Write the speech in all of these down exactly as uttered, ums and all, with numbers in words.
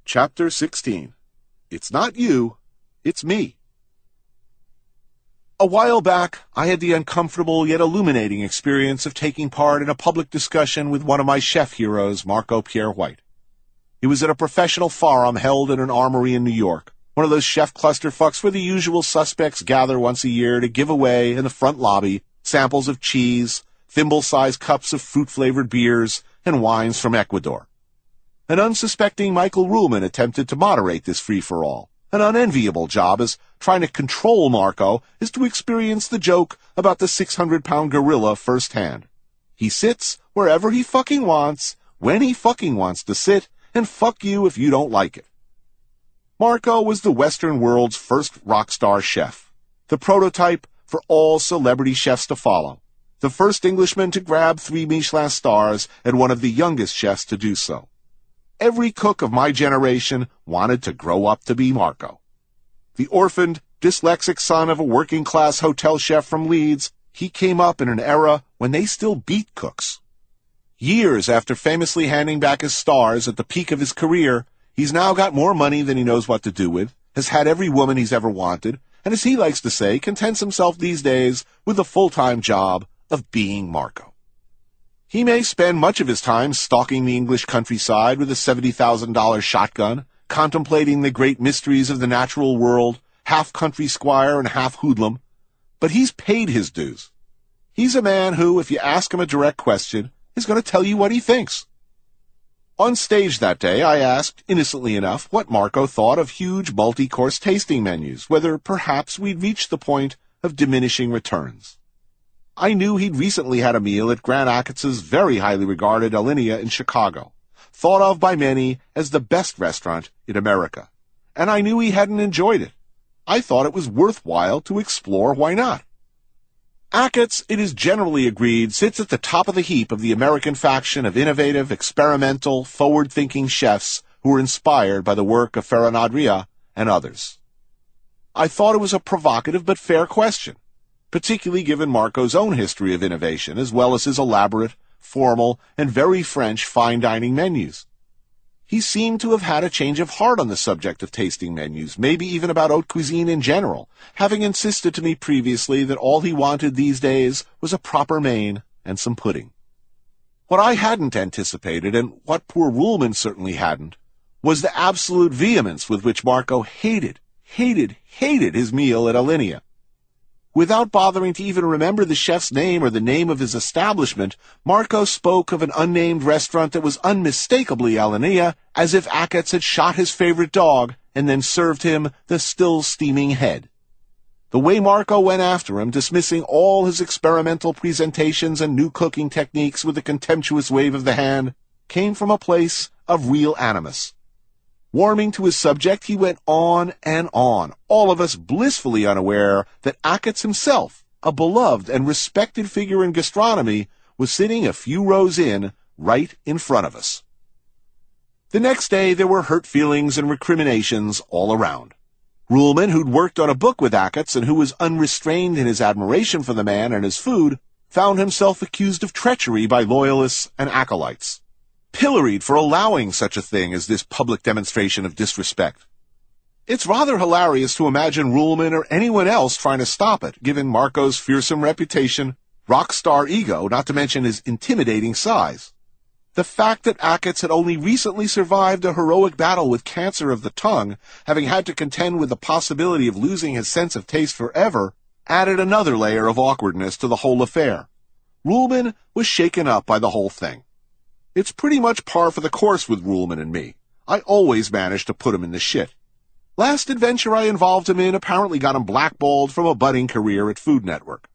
Chapter sixteen. It's not you, it's me. A while back, I had the uncomfortable yet illuminating experience of taking part in a public discussion with one of my chef heroes, Marco Pierre White. It was at a professional forum held in an armory in New York, one of those chef clusterfucks where the usual suspects gather once a year to give away in the front lobby samples of cheese, thimble-sized cups of fruit-flavored beers, and wines from Ecuador. An unsuspecting Michael Ruhlman attempted to moderate this free-for-all. An unenviable job, as trying to control Marco is to experience the joke about the six hundred pound gorilla firsthand. He sits wherever he fucking wants, when he fucking wants to sit, and fuck you if you don't like it. Marco was the Western world's first rock star chef, the prototype for all celebrity chefs to follow, the first Englishman to grab three Michelin stars and one of the youngest chefs to do so. Every cook of my generation wanted to grow up to be Marco. The orphaned, dyslexic son of a working-class hotel chef from Leeds, he came up in an era when they still beat cooks. Years after famously handing back his stars at the peak of his career, he's now got more money than he knows what to do with, has had every woman he's ever wanted, and as he likes to say, contents himself these days with the full-time job of being Marco. He may spend much of his time stalking the English countryside with a seventy thousand dollar shotgun, contemplating the great mysteries of the natural world, half country squire and half hoodlum, but he's paid his dues. He's a man who, if you ask him a direct question, is going to tell you what he thinks. On stage that day, I asked, innocently enough, what Marco thought of huge multi-course tasting menus, whether perhaps we'd reached the point of diminishing returns. I knew he'd recently had a meal at Grant Achatz' very highly regarded Alinea in Chicago, thought of by many as the best restaurant in America, and I knew he hadn't enjoyed it. I thought it was worthwhile to explore why not. Achatz, it is generally agreed, sits at the top of the heap of the American faction of innovative, experimental, forward-thinking chefs who were inspired by the work of Ferran Adrià and others. I thought it was a provocative but fair question, particularly given Marco's own history of innovation, as well as his elaborate, formal, and very French fine dining menus. He seemed to have had a change of heart on the subject of tasting menus, maybe even about haute cuisine in general, having insisted to me previously that all he wanted these days was a proper main and some pudding. What I hadn't anticipated, and what poor Ruhlman certainly hadn't, was the absolute vehemence with which Marco hated, hated, hated his meal at Alinea. Without bothering to even remember the chef's name or the name of his establishment, Marco spoke of an unnamed restaurant that was unmistakably Alinea, as if Achatz had shot his favorite dog and then served him the still steaming head. The way Marco went after him, dismissing all his experimental presentations and new cooking techniques with a contemptuous wave of the hand, came from a place of real animus. Warming to his subject, he went on and on, all of us blissfully unaware that Achatz himself, a beloved and respected figure in gastronomy, was sitting a few rows in, right in front of us. The next day there were hurt feelings and recriminations all around. Ruhlman, who'd worked on a book with Achatz and who was unrestrained in his admiration for the man and his food, found himself accused of treachery by loyalists and acolytes, pilloried for allowing such a thing as this public demonstration of disrespect. It's rather hilarious to imagine Ruhlman or anyone else trying to stop it, given Marco's fearsome reputation, rock star ego, not to mention his intimidating size. The fact that Achatz had only recently survived a heroic battle with cancer of the tongue, having had to contend with the possibility of losing his sense of taste forever, added another layer of awkwardness to the whole affair. Ruhlman was shaken up by the whole thing. It's pretty much par for the course with Ruhlman and me. I always manage to put him in the shit. Last adventure I involved him in apparently got him blackballed from a budding career at Food Network.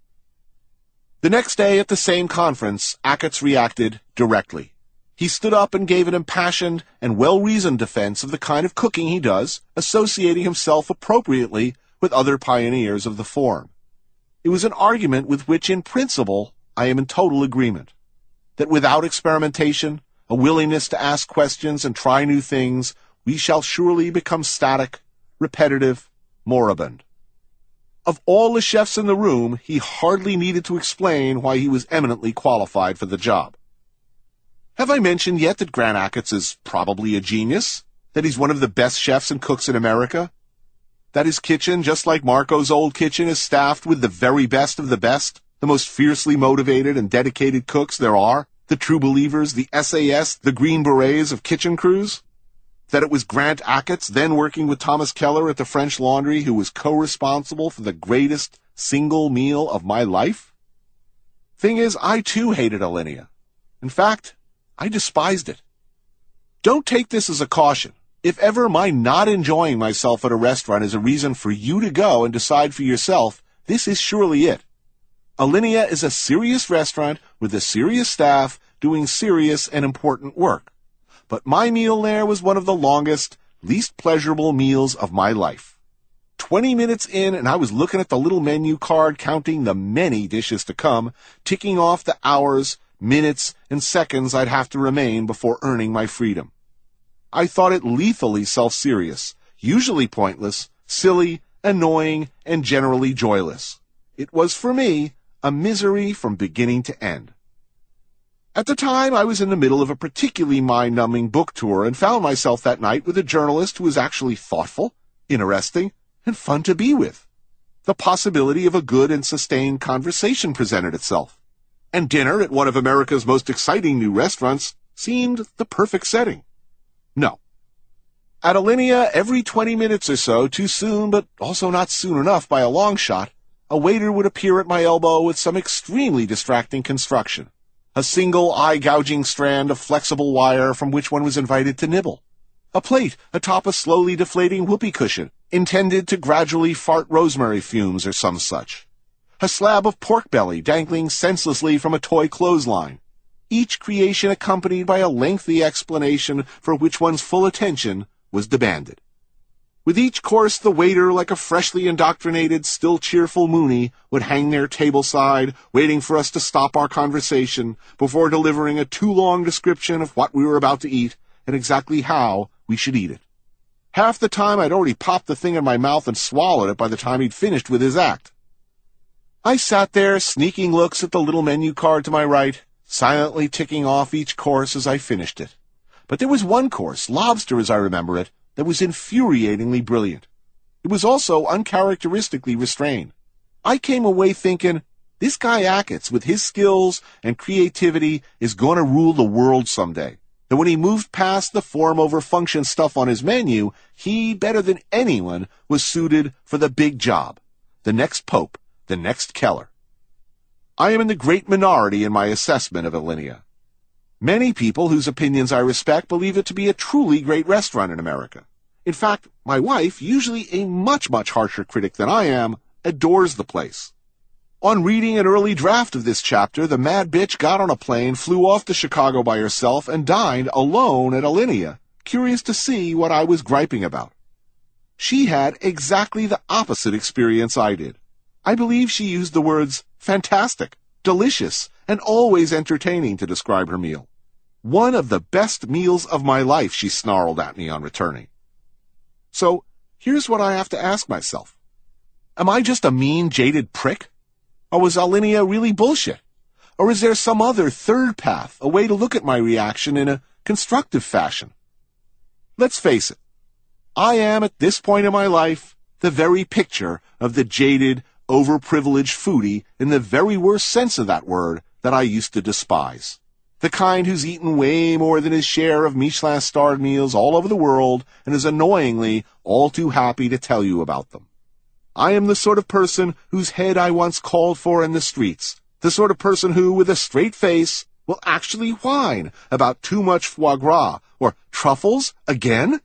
The next day at the same conference, Achatz reacted directly. He stood up and gave an impassioned and well-reasoned defense of the kind of cooking he does, associating himself appropriately with other pioneers of the form. It was an argument with which, in principle, I am in total agreement. That without experimentation, a willingness to ask questions and try new things, we shall surely become static, repetitive, moribund. Of all the chefs in the room, he hardly needed to explain why he was eminently qualified for the job. Have I mentioned yet that Grant Achatz is probably a genius? That he's one of the best chefs and cooks in America? That his kitchen, just like Marco's old kitchen, is staffed with the very best of the best, the most fiercely motivated and dedicated cooks there are, the true believers, the S A S, the Green Berets of kitchen crews? That it was Grant Achatz, then working with Thomas Keller at the French Laundry, who was co-responsible for the greatest single meal of my life? Thing is, I too hated Alinea. In fact, I despised it. Don't take this as a caution. If ever my not enjoying myself at a restaurant is a reason for you to go and decide for yourself, this is surely it. Alinea is a serious restaurant with a serious staff doing serious and important work. But my meal there was one of the longest, least pleasurable meals of my life. Twenty minutes in, and I was looking at the little menu card, counting the many dishes to come, ticking off the hours, minutes, and seconds I'd have to remain before earning my freedom. I thought it lethally self-serious, usually pointless, silly, annoying, and generally joyless. It was, for me, a misery from beginning to end. At the time, I was in the middle of a particularly mind-numbing book tour and found myself that night with a journalist who was actually thoughtful, interesting, and fun to be with. The possibility of a good and sustained conversation presented itself. And dinner at one of America's most exciting new restaurants seemed the perfect setting. No. At Alinea, every twenty minutes or so, too soon, but also not soon enough by a long shot, a waiter would appear at my elbow with some extremely distracting construction. A single eye-gouging strand of flexible wire from which one was invited to nibble. A plate atop a slowly deflating whoopee cushion, intended to gradually fart rosemary fumes or some such. A slab of pork belly dangling senselessly from a toy clothesline. Each creation accompanied by a lengthy explanation for which one's full attention was demanded. With each course, the waiter, like a freshly indoctrinated, still cheerful Mooney, would hang there tableside, waiting for us to stop our conversation before delivering a too-long description of what we were about to eat and exactly how we should eat it. Half the time, I'd already popped the thing in my mouth and swallowed it by the time he'd finished with his act. I sat there, sneaking looks at the little menu card to my right, silently ticking off each course as I finished it. But there was one course, lobster as I remember it, that was infuriatingly brilliant. It was also uncharacteristically restrained. I came away thinking, this guy Achatz, with his skills and creativity, is going to rule the world someday. That when he moved past the form over function stuff on his menu, he, better than anyone, was suited for the big job. The next Pope, the next Keller. I am in the great minority in my assessment of Alinea. Many people whose opinions I respect believe it to be a truly great restaurant in America. In fact, my wife, usually a much, much harsher critic than I am, adores the place. On reading an early draft of this chapter, the mad bitch got on a plane, flew off to Chicago by herself, and dined alone at Alinea, curious to see what I was griping about. She had exactly the opposite experience I did. I believe she used the words fantastic, delicious, and always entertaining to describe her meal. One of the best meals of my life, she snarled at me on returning. So, here's what I have to ask myself. Am I just a mean, jaded prick? Or was Alinea really bullshit? Or is there some other third path, a way to look at my reaction in a constructive fashion? Let's face it. I am, at this point in my life, the very picture of the jaded, overprivileged foodie in the very worst sense of that word that I used to despise. The kind who's eaten way more than his share of Michelin-starred meals all over the world and is annoyingly all too happy to tell you about them. I am the sort of person whose head I once called for in the streets, the sort of person who, with a straight face, will actually whine about too much foie gras or truffles again.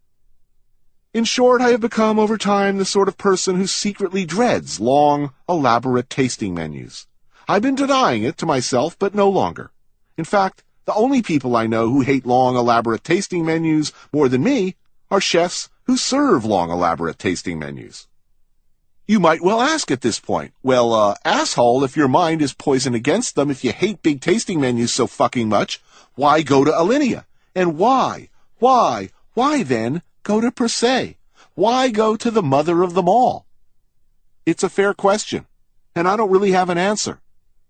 In short, I have become over time the sort of person who secretly dreads long, elaborate tasting menus. I've been denying it to myself, but no longer. In fact, the only people I know who hate long, elaborate tasting menus more than me are chefs who serve long, elaborate tasting menus. You might well ask at this point, well, uh, asshole, if your mind is poisoned against them, if you hate big tasting menus so fucking much, why go to Alinea? And why, why, why then go to Per Se? Why go to the mother of them all? It's a fair question, and I don't really have an answer.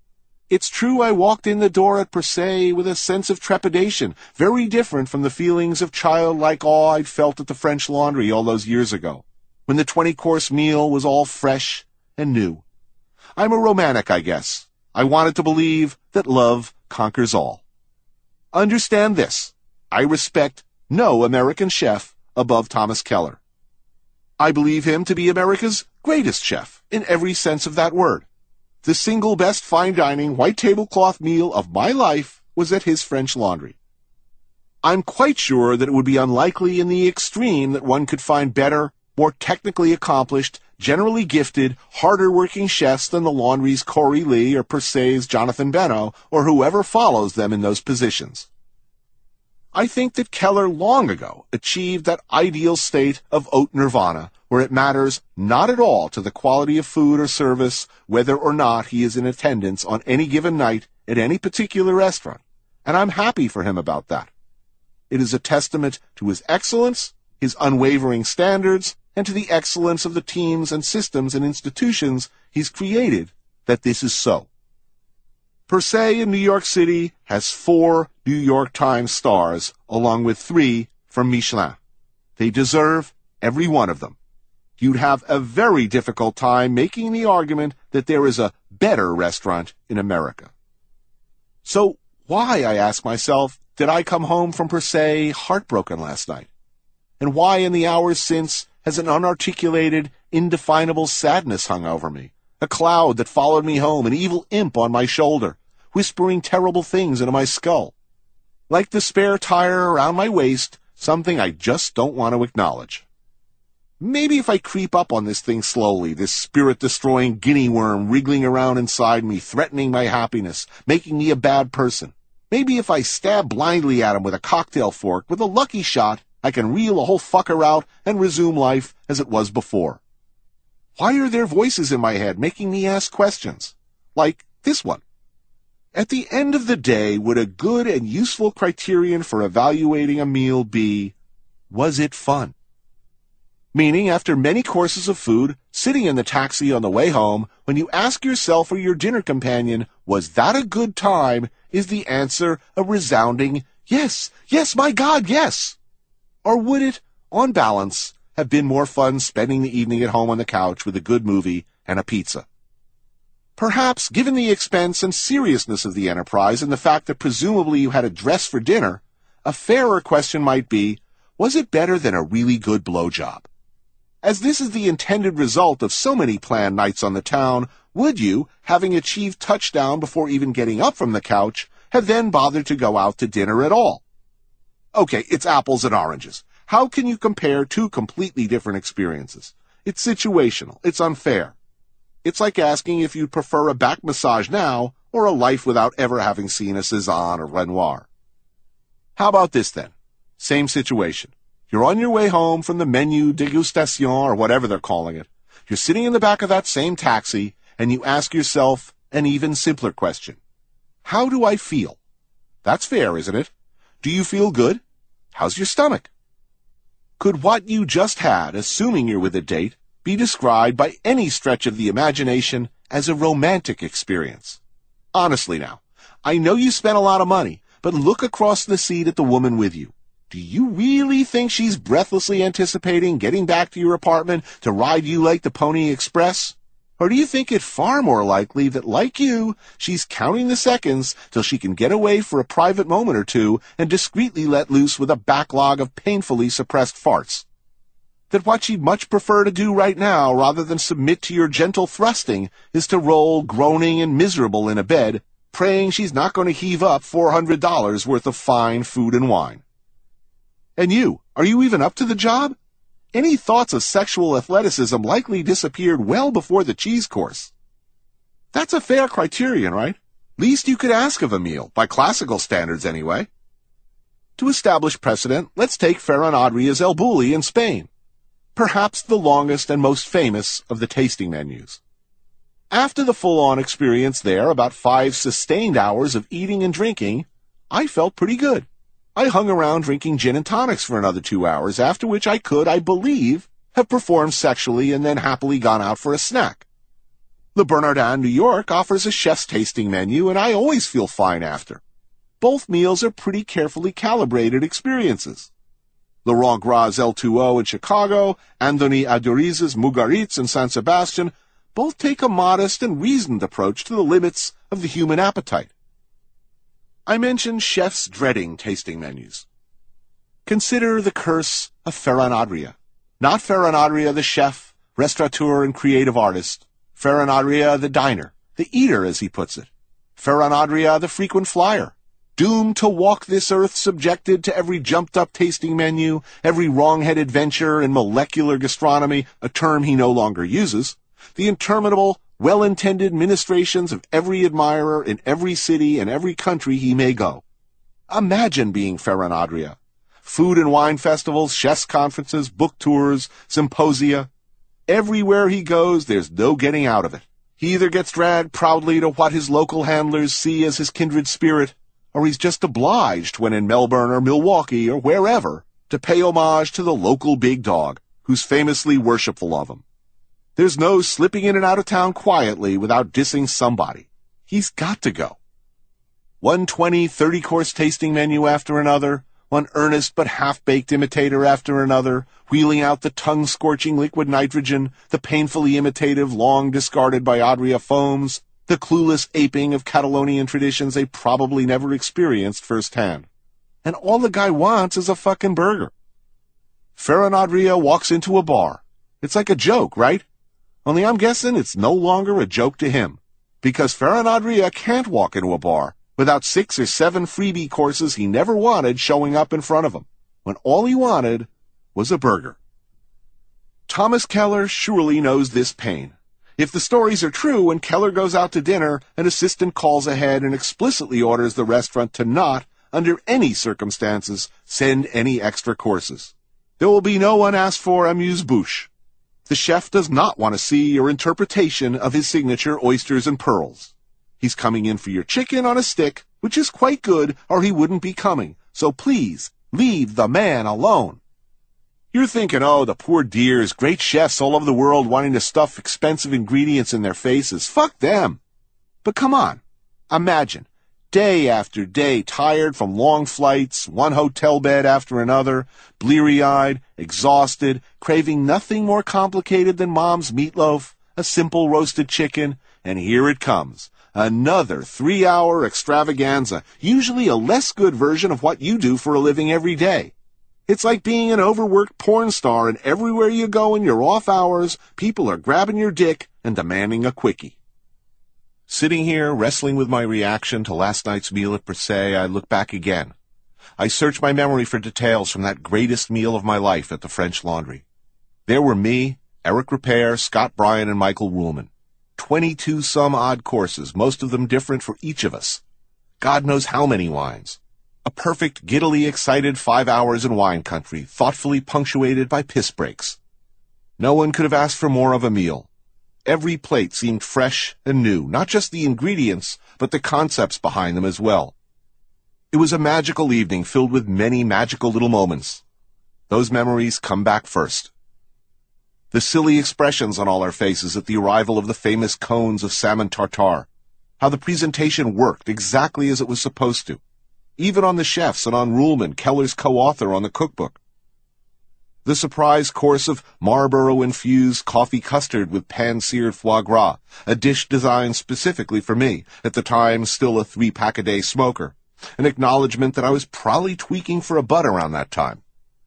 It's true I walked in the door at Per Se with a sense of trepidation, very different from the feelings of childlike awe I'd felt at the French Laundry all those years ago, when the twenty-course meal was all fresh and new. I'm a romantic, I guess. I wanted to believe that love conquers all. Understand this. I respect no American chef above Thomas Keller. I believe him to be America's greatest chef, in every sense of that word. The single best fine dining white tablecloth meal of my life was at his French Laundry. I'm quite sure that it would be unlikely in the extreme that one could find better, more technically accomplished, generally gifted, harder-working chefs than the Laundry's Corey Lee or Per Se's Jonathan Beno, or whoever follows them in those positions. I think that Keller long ago achieved that ideal state of haute nirvana, where it matters not at all to the quality of food or service whether or not he is in attendance on any given night at any particular restaurant, and I'm happy for him about that. It is a testament to his excellence, his unwavering standards, and to the excellence of the teams and systems and institutions he's created that this is so. Per Se in New York City has four New York Times stars, along with three from Michelin. They deserve every one of them. You'd have a very difficult time making the argument that there is a better restaurant in America. So why, I ask myself, did I come home from Per Se heartbroken last night? And why in the hours since has an unarticulated, indefinable sadness hung over me? A cloud that followed me home, an evil imp on my shoulder, whispering terrible things into my skull. Like the spare tire around my waist, something I just don't want to acknowledge. Maybe if I creep up on this thing slowly, this spirit-destroying guinea worm wriggling around inside me, threatening my happiness, making me a bad person. Maybe if I stab blindly at him with a cocktail fork, with a lucky shot, I can reel the whole fucker out and resume life as it was before. Why are there voices in my head making me ask questions? Like this one. At the end of the day, would a good and useful criterion for evaluating a meal be, was it fun? Meaning, after many courses of food, sitting in the taxi on the way home, when you ask yourself or your dinner companion, was that a good time, is the answer a resounding, yes, yes, my God, yes? Or would it, on balance, have been more fun spending the evening at home on the couch with a good movie and a pizza? Perhaps, given the expense and seriousness of the enterprise and the fact that presumably you had a dress for dinner, a fairer question might be, was it better than a really good blowjob? As this is the intended result of so many planned nights on the town, would you, having achieved touchdown before even getting up from the couch, have then bothered to go out to dinner at all? Okay, it's apples and oranges. How can you compare two completely different experiences? It's situational. It's unfair. It's like asking if you'd prefer a back massage now or a life without ever having seen a Cézanne or Renoir. How about this then? Same situation. You're on your way home from the menu degustation or whatever they're calling it. You're sitting in the back of that same taxi and you ask yourself an even simpler question. How do I feel? That's fair, isn't it? Do you feel good? How's your stomach? Could what you just had, assuming you're with a date, be described by any stretch of the imagination as a romantic experience? Honestly now, I know you spent a lot of money, but look across the seat at the woman with you. Do you really think she's breathlessly anticipating getting back to your apartment to ride you like the Pony Express? Or do you think it far more likely that, like you, she's counting the seconds till she can get away for a private moment or two and discreetly let loose with a backlog of painfully suppressed farts? That what she'd much prefer to do right now, rather than submit to your gentle thrusting, is to roll groaning and miserable in a bed, praying she's not going to heave up four hundred dollars worth of fine food and wine? And you, are you even up to the job? Any thoughts of sexual athleticism likely disappeared well before the cheese course. That's a fair criterion, right? Least you could ask of a meal, by classical standards anyway. To establish precedent, let's take Ferran Adrià's El Bulli in Spain, perhaps the longest and most famous of the tasting menus. After the full-on experience there, about five sustained hours of eating and drinking, I felt pretty good. I hung around drinking gin and tonics for another two hours, after which I could, I believe, have performed sexually and then happily gone out for a snack. Le Bernardin, New York, offers a chef's tasting menu, and I always feel fine after. Both meals are pretty carefully calibrated experiences. Laurent Gras' L two O in Chicago, Andoni Adoriz's Mugaritz in San Sebastian, both take a modest and reasoned approach to the limits of the human appetite. I mentioned chefs dreading tasting menus. Consider the curse of Ferran Adria. Not Ferran Adria the chef, restaurateur, and creative artist. Ferran Adria the diner, the eater as he puts it. Ferran Adria the frequent flyer, doomed to walk this earth subjected to every jumped-up tasting menu, every wrong-headed venture in molecular gastronomy, a term he no longer uses, the interminable, well-intended ministrations of every admirer in every city and every country he may go. Imagine being Ferran Adria. Food and wine festivals, chefs' conferences, book tours, symposia. Everywhere he goes, there's no getting out of it. He either gets dragged proudly to what his local handlers see as his kindred spirit, or he's just obliged when in Melbourne or Milwaukee or wherever to pay homage to the local big dog, who's famously worshipful of him. There's no slipping in and out of town quietly without dissing somebody. He's got to go. One twenty, thirty-course tasting menu after another, one earnest but half-baked imitator after another, wheeling out the tongue-scorching liquid nitrogen, the painfully imitative, long-discarded by Adria foams, the clueless aping of Catalonian traditions they probably never experienced firsthand. And all the guy wants is a fucking burger. Ferran Adria walks into a bar. It's like a joke, right? Only I'm guessing it's no longer a joke to him, because Ferran Adria can't walk into a bar without six or seven freebie courses he never wanted showing up in front of him, when all he wanted was a burger. Thomas Keller surely knows this pain. If the stories are true, when Keller goes out to dinner, an assistant calls ahead and explicitly orders the restaurant to not, under any circumstances, send any extra courses. There will be no unasked for amuse-bouche. The chef does not want to see your interpretation of his signature oysters and pearls. He's coming in for your chicken on a stick, which is quite good, or he wouldn't be coming. So please, leave the man alone. You're thinking, oh, the poor dears, great chefs all over the world wanting to stuff expensive ingredients in their faces. Fuck them. But come on. Imagine, day after day, tired from long flights, one hotel bed after another, bleary-eyed, exhausted, craving nothing more complicated than mom's meatloaf, a simple roasted chicken, and here it comes. Another three-hour extravaganza, usually a less good version of what you do for a living every day. It's like being an overworked porn star, and everywhere you go in your off hours, people are grabbing your dick and demanding a quickie. Sitting here, wrestling with my reaction to last night's meal at Persay, I look back again. I search my memory for details from that greatest meal of my life at the French Laundry. There were me, Eric Ripert, Scott Bryan, and Michael Ruhlman. Twenty-two some odd courses, most of them different for each of us. God knows how many wines. A perfect, giddily excited five hours in wine country, thoughtfully punctuated by piss breaks. No one could have asked for more of a meal. Every plate seemed fresh and new, not just the ingredients, but the concepts behind them as well. It was a magical evening filled with many magical little moments. Those memories come back first. The silly expressions on all our faces at the arrival of the famous cones of salmon tartare. How the presentation worked exactly as it was supposed to. Even on the chefs and on Ruhlman, Keller's co-author on the cookbook. The surprise course of Marlborough-infused coffee custard with pan-seared foie gras, a dish designed specifically for me, at the time still a three-pack-a-day smoker, an acknowledgement that I was probably tweaking for a butt around that time.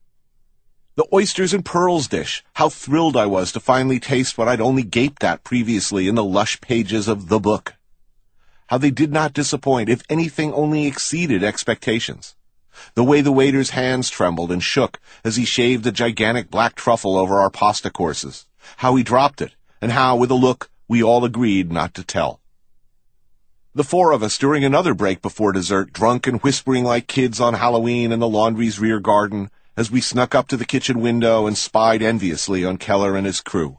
The oysters and pearls dish, how thrilled I was to finally taste what I'd only gaped at previously in the lush pages of the book. How they did not disappoint, if anything only exceeded expectations. The way the waiter's hands trembled and shook as he shaved a gigantic black truffle over our pasta courses. How he dropped it, and how, with a look, we all agreed not to tell. The four of us, during another break before dessert, drunk and whispering like kids on Halloween in the laundry's rear garden, as we snuck up to the kitchen window and spied enviously on Keller and his crew.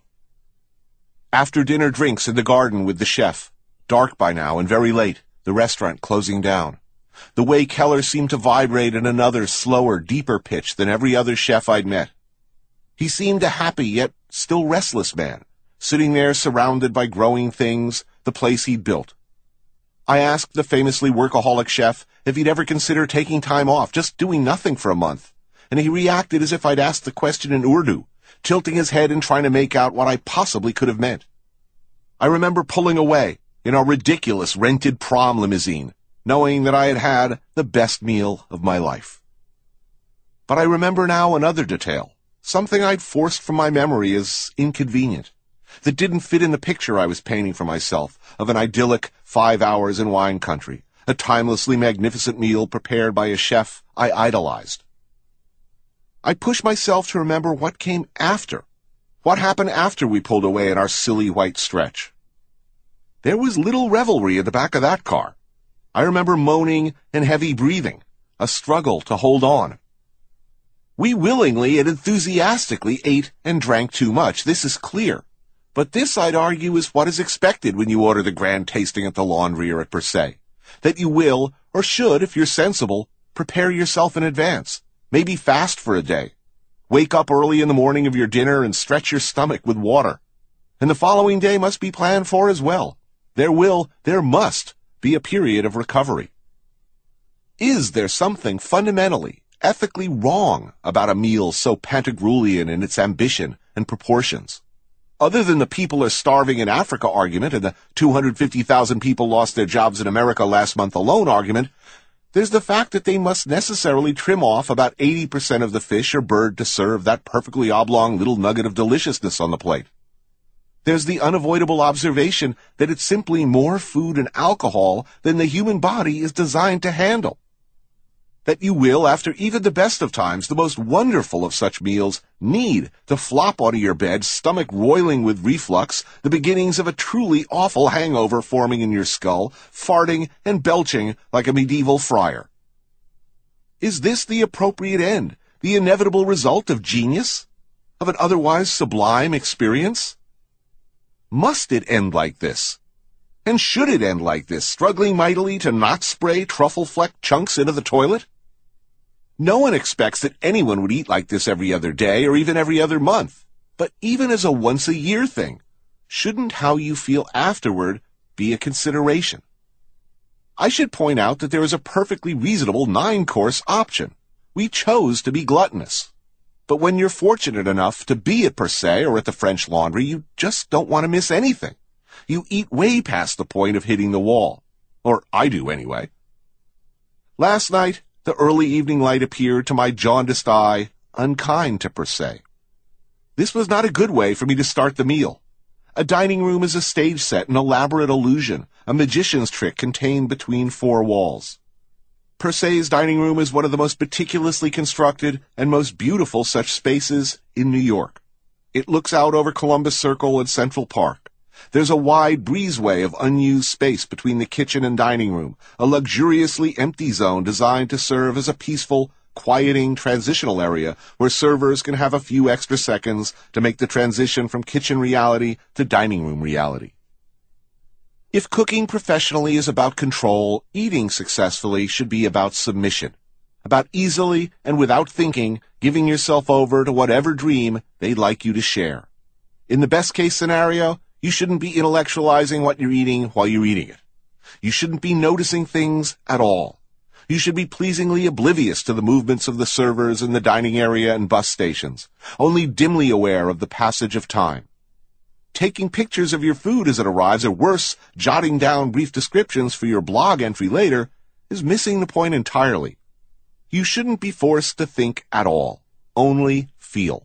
After dinner drinks in the garden with the chef. Dark by now and very late, the restaurant closing down. The way Keller seemed to vibrate in another, slower, deeper pitch than every other chef I'd met. He seemed a happy yet still restless man, sitting there surrounded by growing things, the place he'd built. I asked the famously workaholic chef if he'd ever consider taking time off, just doing nothing for a month, and he reacted as if I'd asked the question in Urdu, tilting his head and trying to make out what I possibly could have meant. I remember pulling away in our ridiculous rented prom limousine, knowing that I had had the best meal of my life. But I remember now another detail, something I'd forced from my memory as inconvenient, that didn't fit in the picture I was painting for myself of an idyllic five hours in wine country, a timelessly magnificent meal prepared by a chef I idolized. I pushed myself to remember what came after, what happened after we pulled away in our silly white stretch. There was little revelry in the back of that car. I remember moaning and heavy breathing, a struggle to hold on. We willingly and enthusiastically ate and drank too much, this is clear. But this, I'd argue, is what is expected when you order the grand tasting at the Laundry or at Per Se. That you will, or should, if you're sensible, prepare yourself in advance. Maybe fast for a day. Wake up early in the morning of your dinner and stretch your stomach with water. And the following day must be planned for as well. There will, there must, be a period of recovery. Is there something fundamentally, ethically wrong about a meal so Pantagruelian in its ambition and proportions? Other than the people are starving in Africa argument and the two hundred fifty thousand people lost their jobs in America last month alone argument, there's the fact that they must necessarily trim off about eighty percent of the fish or bird to serve that perfectly oblong little nugget of deliciousness on the plate. There's the unavoidable observation that it's simply more food and alcohol than the human body is designed to handle. That you will, after even the best of times, the most wonderful of such meals, need to flop onto your bed, stomach roiling with reflux, the beginnings of a truly awful hangover forming in your skull, farting and belching like a medieval friar. Is this the appropriate end, the inevitable result of genius, of an otherwise sublime experience? Must it end like this? And should it end like this, struggling mightily to not spray truffle-flecked chunks into the toilet? No one expects that anyone would eat like this every other day or even every other month. But even as a once-a-year thing, shouldn't how you feel afterward be a consideration? I should point out that there is a perfectly reasonable nine-course option. We chose to be gluttonous. But when you're fortunate enough to be at Per Se or at the French Laundry, you just don't want to miss anything. You eat way past the point of hitting the wall. Or I do, anyway. Last night, the early evening light appeared to my jaundiced eye unkind to Per Se. This was not a good way for me to start the meal. A dining room is a stage set, an elaborate illusion, a magician's trick contained between four walls. Per Se's dining room is one of the most meticulously constructed and most beautiful such spaces in New York. It looks out over Columbus Circle and Central Park. There's a wide breezeway of unused space between the kitchen and dining room, a luxuriously empty zone designed to serve as a peaceful, quieting transitional area where servers can have a few extra seconds to make the transition from kitchen reality to dining room reality. If cooking professionally is about control, eating successfully should be about submission, about easily and without thinking giving yourself over to whatever dream they'd like you to share. In the best-case scenario, you shouldn't be intellectualizing what you're eating while you're eating it. You shouldn't be noticing things at all. You should be pleasingly oblivious to the movements of the servers in the dining area and bus stations, only dimly aware of the passage of time. Taking pictures of your food as it arrives, or worse, jotting down brief descriptions for your blog entry later, is missing the point entirely. You shouldn't be forced to think at all, only feel.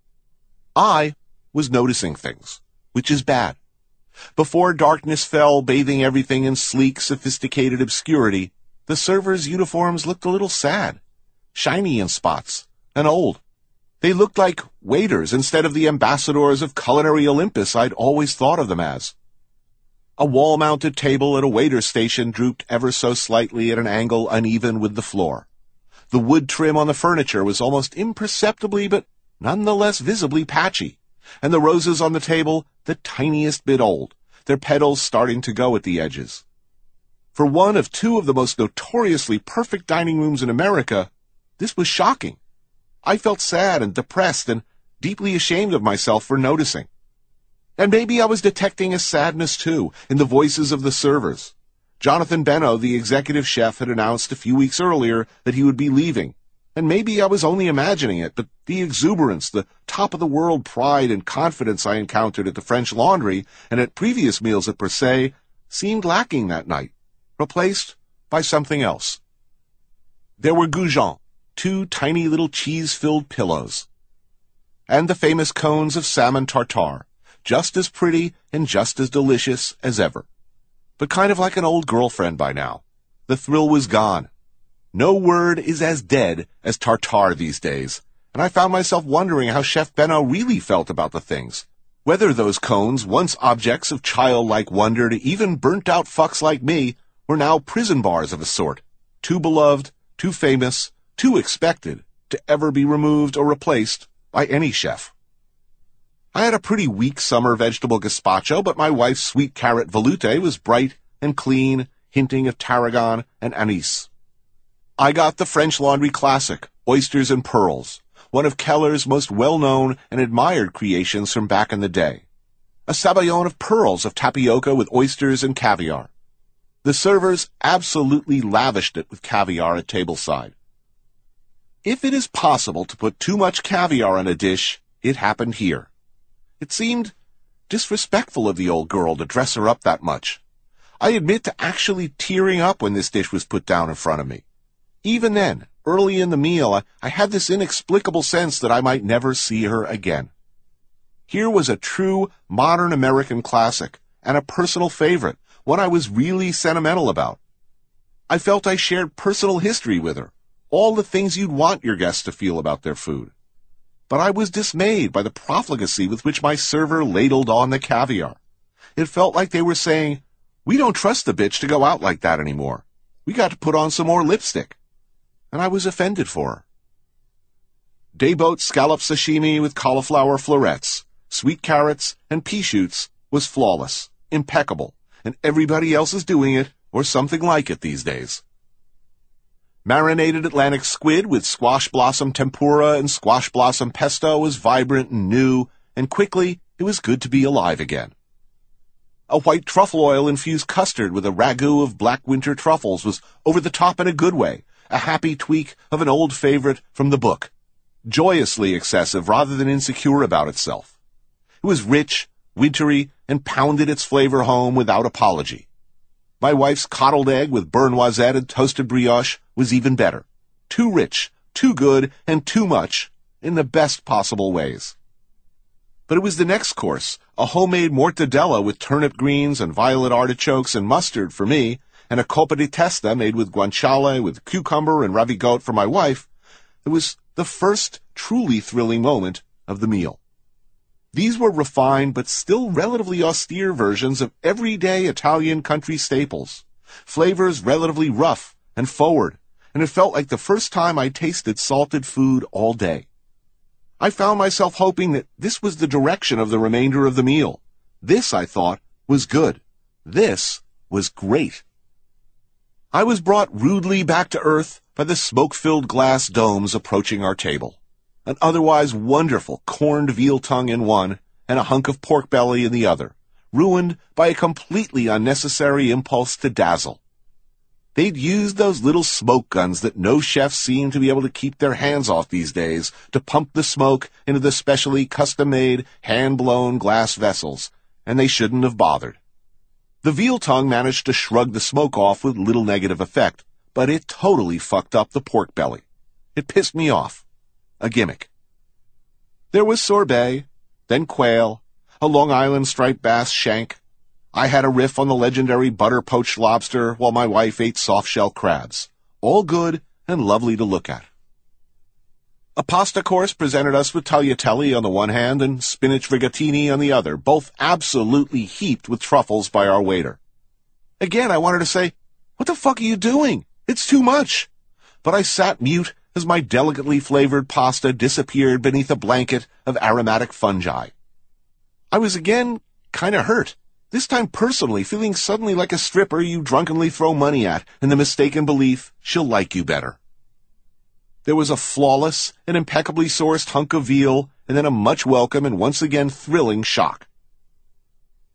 I was noticing things, which is bad. Before darkness fell, bathing everything in sleek, sophisticated obscurity, the servers' uniforms looked a little sad, shiny in spots, and old. They looked like waiters instead of the ambassadors of culinary Olympus I'd always thought of them as. A wall-mounted table at a waiter's station drooped ever so slightly at an angle uneven with the floor. The wood trim on the furniture was almost imperceptibly but nonetheless visibly patchy, and the roses on the table the tiniest bit old, their petals starting to go at the edges. For one of two of the most notoriously perfect dining rooms in America, this was shocking. I felt sad and depressed and deeply ashamed of myself for noticing. And maybe I was detecting a sadness, too, in the voices of the servers. Jonathan Benno, the executive chef, had announced a few weeks earlier that he would be leaving. And maybe I was only imagining it, but the exuberance, the top-of-the-world pride and confidence I encountered at the French Laundry and at previous meals at Per Se seemed lacking that night, replaced by something else. There were goujons, two tiny little cheese-filled pillows, and the famous cones of salmon tartare, just as pretty and just as delicious as ever. But kind of like an old girlfriend by now. The thrill was gone. No word is as dead as tartare these days, and I found myself wondering how Chef Benno really felt about the things. Whether those cones, once objects of childlike wonder to even burnt-out fucks like me, were now prison bars of a sort, too beloved, too famous, too expected to ever be removed or replaced by any chef. I had a pretty weak summer vegetable gazpacho, but my wife's sweet carrot veloute was bright and clean, hinting of tarragon and anise. I got the French Laundry classic, Oysters and Pearls, one of Keller's most well-known and admired creations from back in the day. A sabayon of pearls of tapioca with oysters and caviar. The servers absolutely lavished it with caviar at tableside. If it is possible to put too much caviar on a dish, it happened here. It seemed disrespectful of the old girl to dress her up that much. I admit to actually tearing up when this dish was put down in front of me. Even then, early in the meal, I, I had this inexplicable sense that I might never see her again. Here was a true modern American classic, and a personal favorite, one I was really sentimental about. I felt I shared personal history with her, all the things you'd want your guests to feel about their food. But I was dismayed by the profligacy with which my server ladled on the caviar. It felt like they were saying, "We don't trust the bitch to go out like that anymore. We got to put on some more lipstick." And I was offended for her. Dayboat scallop sashimi with cauliflower florets, sweet carrots, and pea shoots was flawless, impeccable, and everybody else is doing it, or something like it these days. Marinated Atlantic squid with squash blossom tempura and squash blossom pesto was vibrant and new, and quickly it was good to be alive again. A white truffle oil-infused custard with a ragout of black winter truffles was over the top in a good way, a happy tweak of an old favorite from the book, joyously excessive rather than insecure about itself. It was rich, wintry, and pounded its flavor home without apology. My wife's coddled egg with beurre noisette and toasted brioche was even better. Too rich, too good, and too much, in the best possible ways. But it was the next course, a homemade mortadella with turnip greens and violet artichokes and mustard for me, and a coppa di testa made with guanciale, with cucumber and ravigote for my wife. It was the first truly thrilling moment of the meal. These were refined but still relatively austere versions of everyday Italian country staples, flavors relatively rough and forward, and it felt like the first time I tasted salted food all day. I found myself hoping that this was the direction of the remainder of the meal. This, I thought, was good. This was great. I was brought rudely back to earth by the smoke-filled glass domes approaching our table. An otherwise wonderful corned veal tongue in one, and a hunk of pork belly in the other, ruined by a completely unnecessary impulse to dazzle. They'd used those little smoke guns that no chefs seem to be able to keep their hands off these days to pump the smoke into the specially custom-made, hand-blown glass vessels, and they shouldn't have bothered. The veal tongue managed to shrug the smoke off with little negative effect, but it totally fucked up the pork belly. It pissed me off. A gimmick. There was sorbet, then quail, a Long Island striped bass shank. I had a riff on the legendary butter poached lobster while my wife ate soft-shell crabs. All good and lovely to look at. A pasta course presented us with tagliatelle on the one hand and spinach rigatini on the other, both absolutely heaped with truffles by our waiter. Again, I wanted to say, "What the fuck are you doing? It's too much." But I sat mute as my delicately flavored pasta disappeared beneath a blanket of aromatic fungi. I was again kind of hurt, this time personally, feeling suddenly like a stripper you drunkenly throw money at in the mistaken belief she'll like you better. There was a flawless and impeccably sourced hunk of veal, and then a much welcome and once again thrilling shock.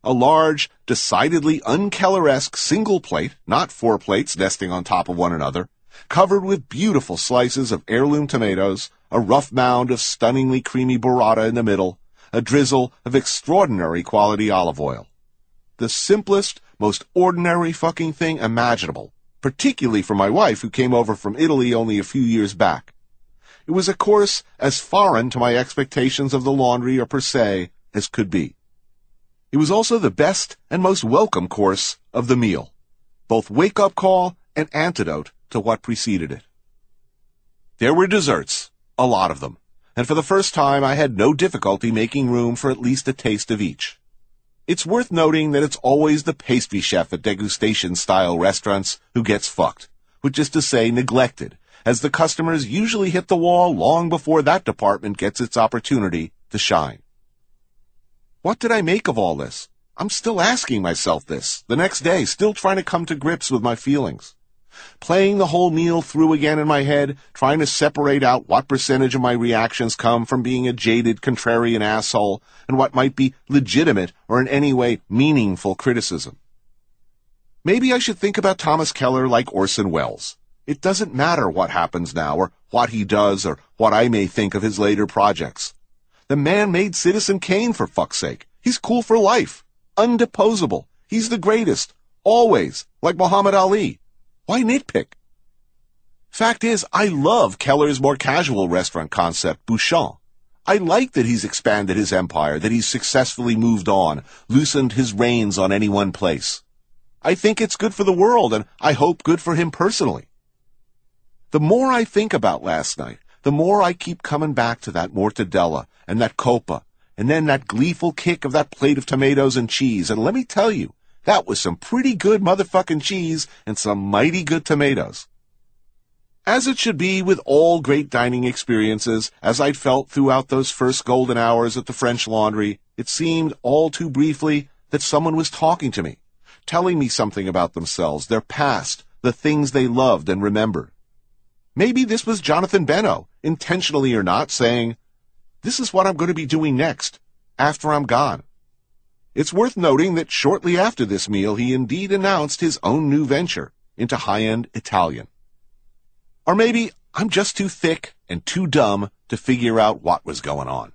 A large, decidedly un-Keller-esque single plate, not four plates nesting on top of one another, covered with beautiful slices of heirloom tomatoes, a rough mound of stunningly creamy burrata in the middle, a drizzle of extraordinary quality olive oil. The simplest, most ordinary fucking thing imaginable, particularly for my wife who came over from Italy only a few years back. It was a course as foreign to my expectations of the laundry or per se as could be. It was also the best and most welcome course of the meal, both wake-up call and antidote to what preceded it. There were desserts, a lot of them, and for the first time I had no difficulty making room for at least a taste of each. It's worth noting that it's always the pastry chef at degustation-style restaurants who gets fucked, which is to say neglected, as the customers usually hit the wall long before that department gets its opportunity to shine. What did I make of all this? I'm still asking myself this, the next day, still trying to come to grips with my feelings. Playing the whole meal through again in my head, trying to separate out what percentage of my reactions come from being a jaded, contrarian asshole, and what might be legitimate or in any way meaningful criticism. Maybe I should think about Thomas Keller like Orson Welles. It doesn't matter what happens now, or what he does, or what I may think of his later projects. The man made Citizen Kane, for fuck's sake. He's cool for life. Undeposable. He's the greatest. Always. Like Muhammad Ali. Why nitpick? Fact is, I love Keller's more casual restaurant concept, Bouchon. I like that he's expanded his empire, that he's successfully moved on, loosened his reins on any one place. I think it's good for the world, and I hope good for him personally. The more I think about last night, the more I keep coming back to that mortadella and that coppa, and then that gleeful kick of that plate of tomatoes and cheese. And let me tell you, that was some pretty good motherfucking cheese and some mighty good tomatoes. As it should be with all great dining experiences, as I'd felt throughout those first golden hours at the French Laundry, it seemed all too briefly that someone was talking to me, telling me something about themselves, their past, the things they loved and remembered. Maybe this was Jonathan Beno, intentionally or not, saying, "This is what I'm going to be doing next, after I'm gone." It's worth noting that shortly after this meal he indeed announced his own new venture into high-end Italian. Or maybe I'm just too thick and too dumb to figure out what was going on.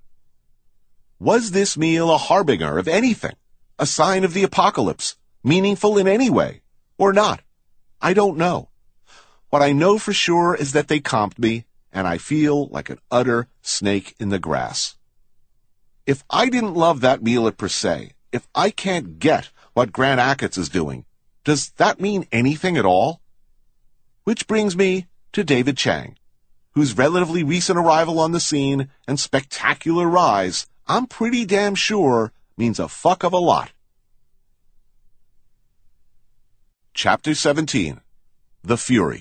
Was this meal a harbinger of anything, a sign of the apocalypse, meaningful in any way, or not? I don't know. What I know for sure is that they comped me, and I feel like an utter snake in the grass. If I didn't love that meal at per se, if I can't get what Grant Achatz is doing, does that mean anything at all? Which brings me to David Chang, whose relatively recent arrival on the scene and spectacular rise, I'm pretty damn sure, means a fuck of a lot. Chapter seventeen. The Fury.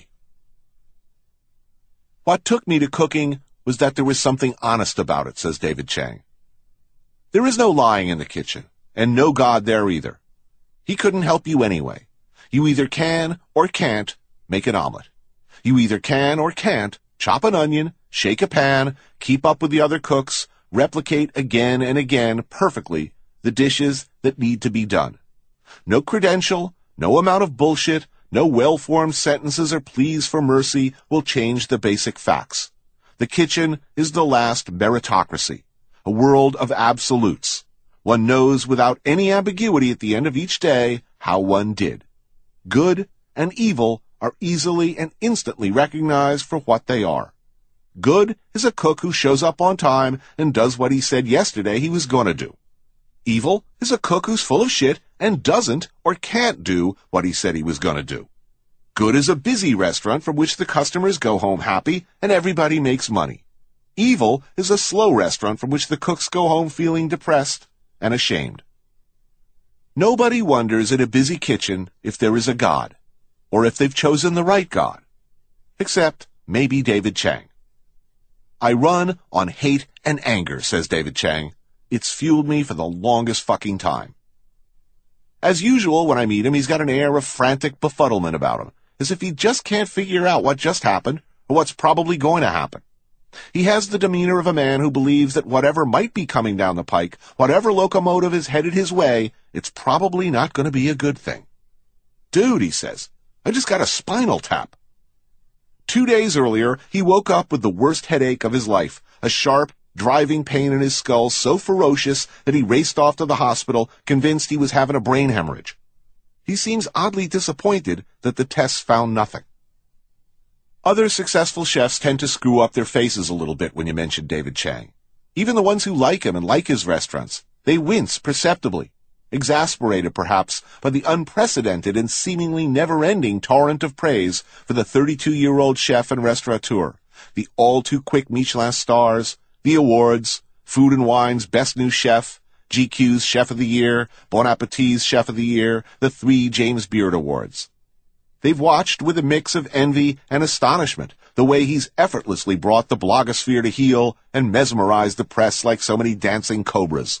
What took me to cooking was that there was something honest about it, says David Chang. There is no lying in the kitchen, and no God there either. He couldn't help you anyway. You either can or can't make an omelet. You either can or can't chop an onion, shake a pan, keep up with the other cooks, replicate again and again perfectly the dishes that need to be done. No credential, no amount of bullshit, no well-formed sentences or pleas for mercy will change the basic facts. The kitchen is the last meritocracy, a world of absolutes. One knows without any ambiguity at the end of each day how one did. Good and evil are easily and instantly recognized for what they are. Good is a cook who shows up on time and does what he said yesterday he was going to do. Evil is a cook who's full of shit and doesn't or can't do what he said he was going to do. Good is a busy restaurant from which the customers go home happy and everybody makes money. Evil is a slow restaurant from which the cooks go home feeling depressed and ashamed. Nobody wonders in a busy kitchen if there is a God, or if they've chosen the right God, except maybe David Chang. I run on hate and anger, says David Chang. It's fueled me for the longest fucking time. As usual, when I meet him, he's got an air of frantic befuddlement about him, as if he just can't figure out what just happened or what's probably going to happen. He has the demeanor of a man who believes that whatever might be coming down the pike, whatever locomotive is headed his way, it's probably not going to be a good thing. "Dude," he says, "I just got a spinal tap." Two days earlier, he woke up with the worst headache of his life, a sharp, driving pain in his skull so ferocious that he raced off to the hospital, convinced he was having a brain hemorrhage. He seems oddly disappointed that the tests found nothing. Other successful chefs tend to screw up their faces a little bit when you mention David Chang. Even the ones who like him and like his restaurants, they wince perceptibly, exasperated perhaps by the unprecedented and seemingly never-ending torrent of praise for the thirty-two-year-old chef and restaurateur, the all-too-quick Michelin stars, the awards, Food and Wine's Best New Chef, G Q's Chef of the Year, Bon Appetit's Chef of the Year, the three James Beard Awards. They've watched with a mix of envy and astonishment the way he's effortlessly brought the blogosphere to heel and mesmerized the press like so many dancing cobras.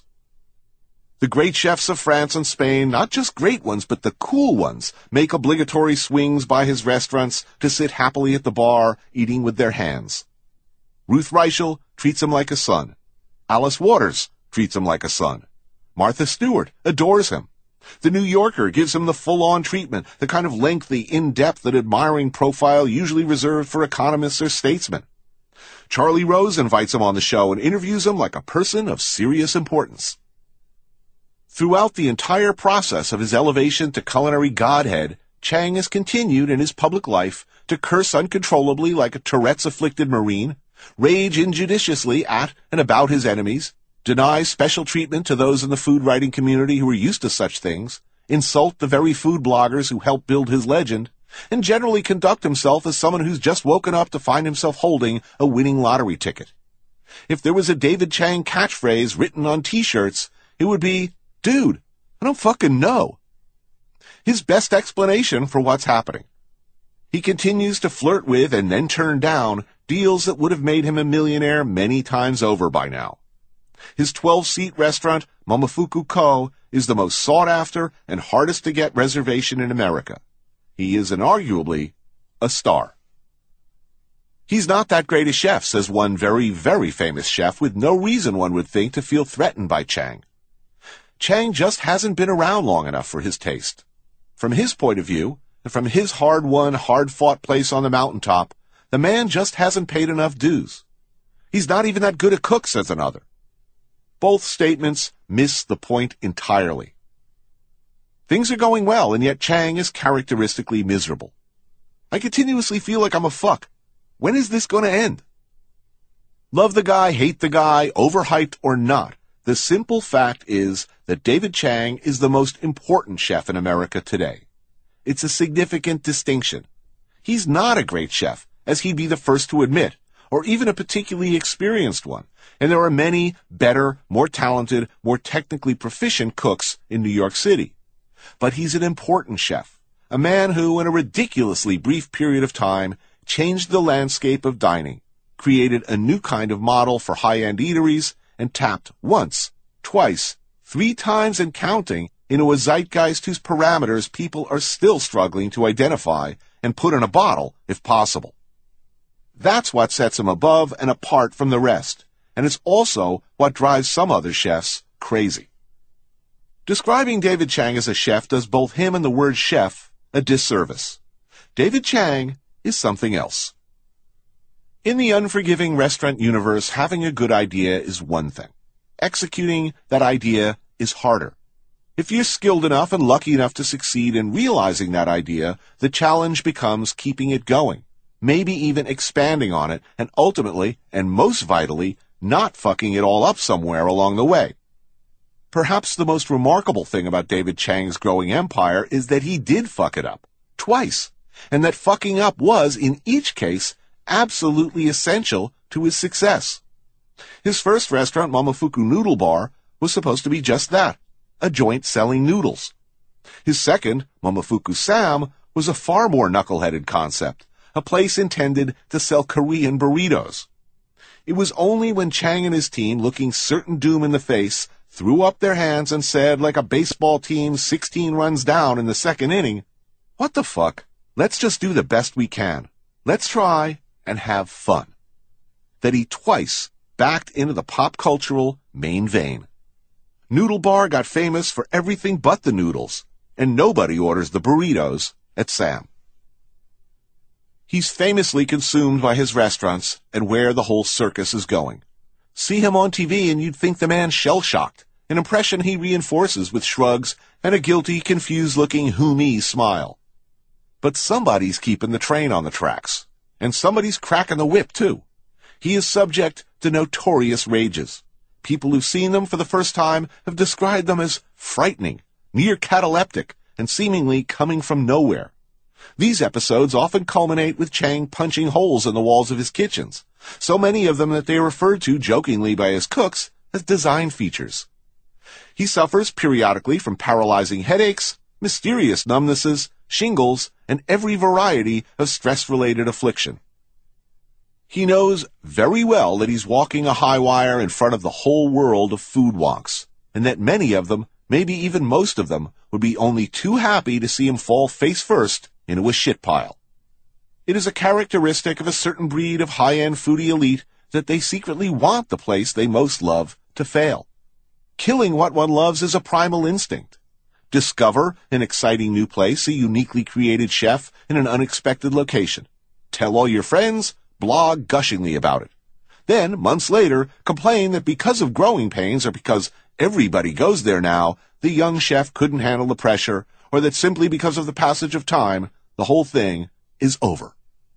The great chefs of France and Spain, not just great ones, but the cool ones, make obligatory swings by his restaurants to sit happily at the bar, eating with their hands. Ruth Reichel treats him like a son. Alice Waters treats him like a son. Martha Stewart adores him. The New Yorker gives him the full-on treatment, the kind of lengthy, in-depth and admiring profile usually reserved for economists or statesmen. Charlie Rose invites him on the show and interviews him like a person of serious importance. Throughout the entire process of his elevation to culinary godhead, Chang has continued in his public life to curse uncontrollably like a Tourette's-afflicted Marine, rage injudiciously at and about his enemies, deny special treatment to those in the food writing community who are used to such things, insult the very food bloggers who helped build his legend, and generally conduct himself as someone who's just woken up to find himself holding a winning lottery ticket. If there was a David Chang catchphrase written on t-shirts, it would be, "Dude, I don't fucking know." His best explanation for what's happening. He continues to flirt with and then turn down deals that would have made him a millionaire many times over by now. His twelve-seat restaurant, Momofuku Ko, is the most sought-after and hardest-to-get reservation in America. He is inarguably a star. He's not that great a chef, says one very, very famous chef, with no reason one would think to feel threatened by Chang. Chang just hasn't been around long enough for his taste. From his point of view, and from his hard-won, hard-fought place on the mountaintop, the man just hasn't paid enough dues. He's not even that good a cook, says another. Both statements miss the point entirely. Things are going well, and yet Chang is characteristically miserable. I continuously feel like I'm a fuck. When is this going to end? Love the guy, hate the guy, overhyped or not, the simple fact is that David Chang is the most important chef in America today. It's a significant distinction. He's not a great chef, as he'd be the first to admit, or even a particularly experienced one, and there are many better, more talented, more technically proficient cooks in New York City. But he's an important chef, a man who, in a ridiculously brief period of time, changed the landscape of dining, created a new kind of model for high-end eateries, and tapped once, twice, three times and counting into a zeitgeist whose parameters people are still struggling to identify and put in a bottle, if possible. That's what sets him above and apart from the rest, and it's also what drives some other chefs crazy. Describing David Chang as a chef does both him and the word chef a disservice. David Chang is something else. In the unforgiving restaurant universe, having a good idea is one thing. Executing that idea is harder. If you're skilled enough and lucky enough to succeed in realizing that idea, the challenge becomes keeping it going, maybe even expanding on it, and ultimately, and most vitally, not fucking it all up somewhere along the way. Perhaps the most remarkable thing about David Chang's growing empire is that he did fuck it up, twice, and that fucking up was, in each case, absolutely essential to his success. His first restaurant, Momofuku Noodle Bar, was supposed to be just that, a joint selling noodles. His second, Momofuku Sam, was a far more knuckleheaded concept, a place intended to sell Korean burritos. It was only when Chang and his team, looking certain doom in the face, threw up their hands and said, like a baseball team sixteen runs down in the second inning, "What the fuck? Let's just do the best we can. Let's try and have fun." that he twice backed into the pop-cultural main vein. Noodle Bar got famous for everything but the noodles, and nobody orders the burritos at Sam. He's famously consumed by his restaurants and where the whole circus is going. See him on T V and you'd think the man's shell-shocked, an impression he reinforces with shrugs and a guilty, confused-looking who-me smile. But somebody's keeping the train on the tracks, and somebody's cracking the whip, too. He is subject to notorious rages. People who've seen them for the first time have described them as frightening, near cataleptic, and seemingly coming from nowhere. These episodes often culminate with Chang punching holes in the walls of his kitchens, so many of them that they are referred to jokingly by his cooks as design features. He suffers periodically from paralyzing headaches, mysterious numbnesses, shingles, and every variety of stress-related affliction. He knows very well that he's walking a high wire in front of the whole world of food wonks, and that many of them, maybe even most of them, would be only too happy to see him fall face first into a shit pile. It is a characteristic of a certain breed of high-end foodie elite that they secretly want the place they most love to fail. Killing what one loves is a primal instinct. Discover an exciting new place, a uniquely created chef in an unexpected location. Tell all your friends, blog gushingly about it. Then, months later, complain that because of growing pains or because everybody goes there now, the young chef couldn't handle the pressure, or that simply because of the passage of time, the whole thing is over.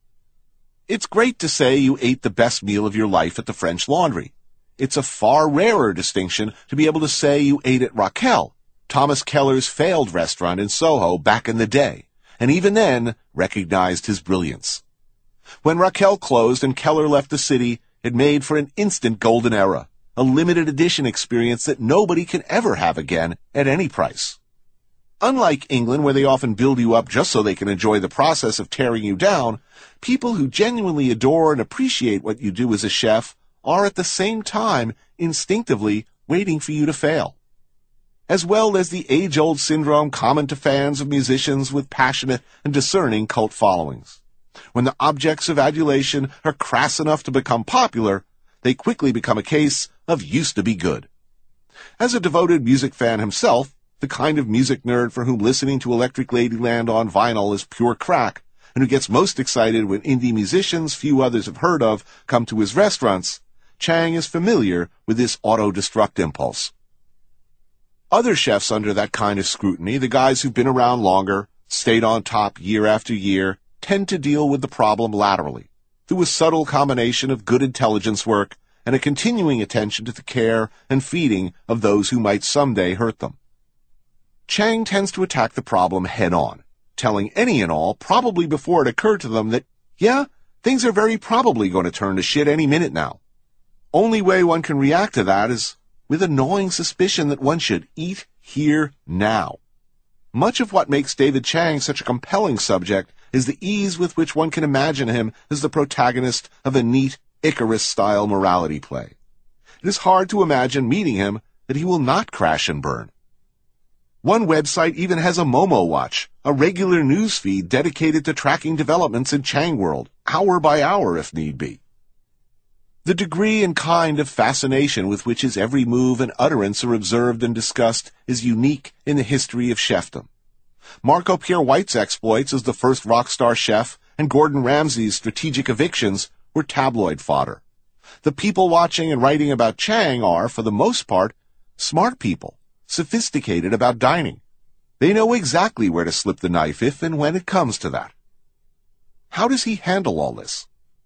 It's great to say you ate the best meal of your life at the French Laundry. It's a far rarer distinction to be able to say you ate at Raquel, Thomas Keller's failed restaurant in Soho back in the day, and even then recognized his brilliance. When Raquel closed and Keller left the city, it made for an instant golden era, a limited edition experience that nobody can ever have again at any price. Unlike England, where they often build you up just so they can enjoy the process of tearing you down, people who genuinely adore and appreciate what you do as a chef are at the same time instinctively waiting for you to fail. As well as the age-old syndrome common to fans of musicians with passionate and discerning cult followings. When the objects of adulation are crass enough to become popular, they quickly become a case of used to be good. As a devoted music fan himself, the kind of music nerd for whom listening to Electric Ladyland on vinyl is pure crack, and who gets most excited when indie musicians few others have heard of come to his restaurants, Chang is familiar with this auto-destruct impulse. Other chefs under that kind of scrutiny, the guys who've been around longer, stayed on top year after year, tend to deal with the problem laterally, through a subtle combination of good intelligence work and a continuing attention to the care and feeding of those who might someday hurt them. Chang tends to attack the problem head-on, telling any and all, probably before it occurred to them, that, yeah, things are very probably going to turn to shit any minute now. Only way one can react to that is with a gnawing suspicion that one should eat here now. Much of what makes David Chang such a compelling subject is the ease with which one can imagine him as the protagonist of a neat Icarus-style morality play. It is hard to imagine meeting him that he will not crash and burn. One website even has a Momo Watch, a regular news feed dedicated to tracking developments in Chang World, hour by hour if need be. The degree and kind of fascination with which his every move and utterance are observed and discussed is unique in the history of chefdom. Marco Pierre White's exploits as the first rock star chef and Gordon Ramsay's strategic evictions were tabloid fodder. The people watching and writing about Chang are, for the most part, smart people, sophisticated about dining. They know exactly where to slip the knife if and when it comes to that. How does he handle all this?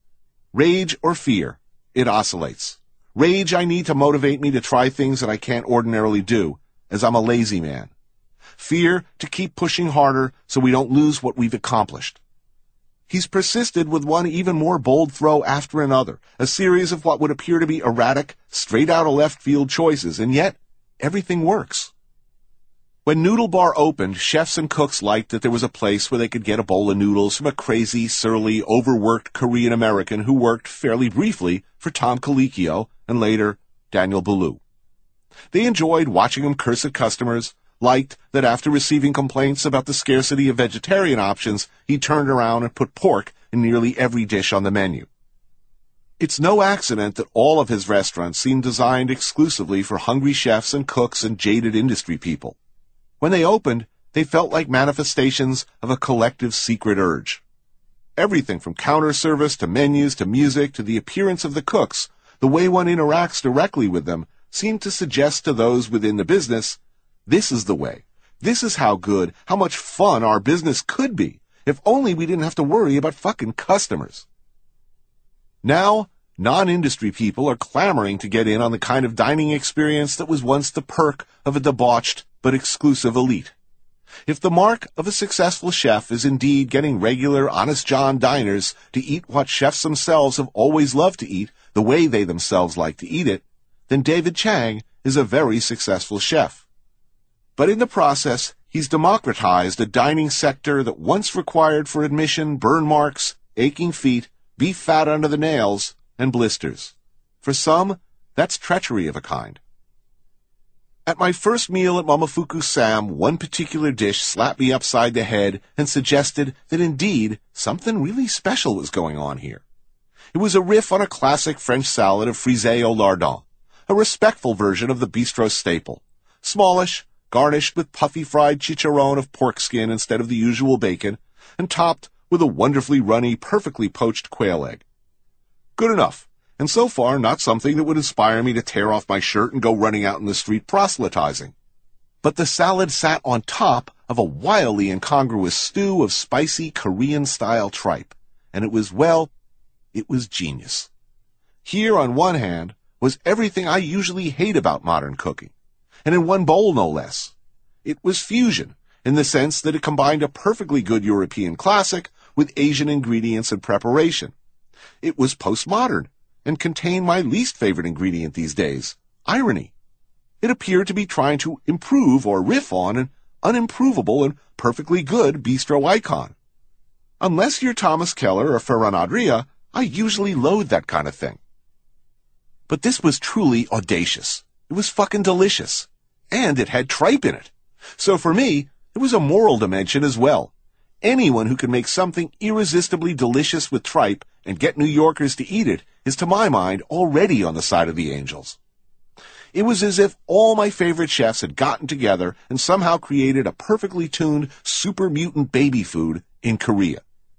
Rage or fear? It oscillates. Rage I need to motivate me to try things that I can't ordinarily do, as I'm a lazy man. Fear to keep pushing harder so we don't lose what we've accomplished. He's persisted with one even more bold throw after another, a series of what would appear to be erratic, straight-out-of-left-field choices, and yet everything works. When Noodle Bar opened, chefs and cooks liked that there was a place where they could get a bowl of noodles from a crazy, surly, overworked Korean-American who worked, fairly briefly, for Tom Colicchio and later Daniel Boulud. They enjoyed watching him curse at customers, liked that after receiving complaints about the scarcity of vegetarian options, he turned around and put pork in nearly every dish on the menu. It's no accident that all of his restaurants seem designed exclusively for hungry chefs and cooks and jaded industry people. When they opened, they felt like manifestations of a collective secret urge. Everything from counter service to menus to music to the appearance of the cooks, the way one interacts directly with them, seemed to suggest to those within the business, this is the way. This is how good, how much fun our business could be, if only we didn't have to worry about fucking customers. Now, non-industry people are clamoring to get in on the kind of dining experience that was once the perk of a debauched but exclusive elite. If the mark of a successful chef is indeed getting regular Honest John diners to eat what chefs themselves have always loved to eat the way they themselves like to eat it, then David Chang is a very successful chef. But in the process, he's democratized a dining sector that once required for admission burn marks, aching feet, beef fat under the nails, and blisters. For some, that's treachery of a kind. At my first meal at Momofuku Sam, one particular dish slapped me upside the head and suggested that indeed something really special was going on here. It was a riff on a classic French salad of frisée au lardon, a respectful version of the bistro staple, smallish, garnished with puffy fried chicharron of pork skin instead of the usual bacon, and topped with a wonderfully runny, perfectly poached quail egg. Good enough, and so far not something that would inspire me to tear off my shirt and go running out in the street proselytizing. But the salad sat on top of a wildly incongruous stew of spicy Korean-style tripe, and it was, well, it was genius. Here, on one hand, was everything I usually hate about modern cooking, and in one bowl no less. It was fusion, in the sense that it combined a perfectly good European classic with Asian ingredients and preparation. It was postmodern, and contained my least favorite ingredient these days, irony. It appeared to be trying to improve or riff on an unimprovable and perfectly good bistro icon. Unless you're Thomas Keller or Ferran Adria, I usually loathe that kind of thing. But this was truly audacious. It was fucking delicious. And it had tripe in it. So for me, it was a moral dimension as well. Anyone who can make something irresistibly delicious with tripe and get New Yorkers to eat it is, to my mind, already on the side of the angels. It was as if all my favorite chefs had gotten together and somehow created a perfectly tuned super mutant baby food in Korea.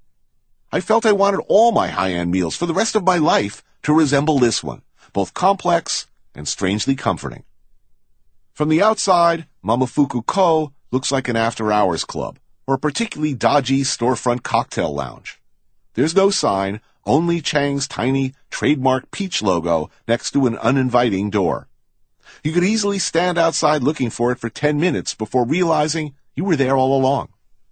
I felt I wanted all my high-end meals for the rest of my life to resemble this one, both complex and strangely comforting. From the outside, Momofuku Ko looks like an after-hours club, or a particularly dodgy storefront cocktail lounge. There's no sign, only Chang's tiny, trademark peach logo next to an uninviting door. You could easily stand outside looking for it for ten minutes before realizing you were there all along.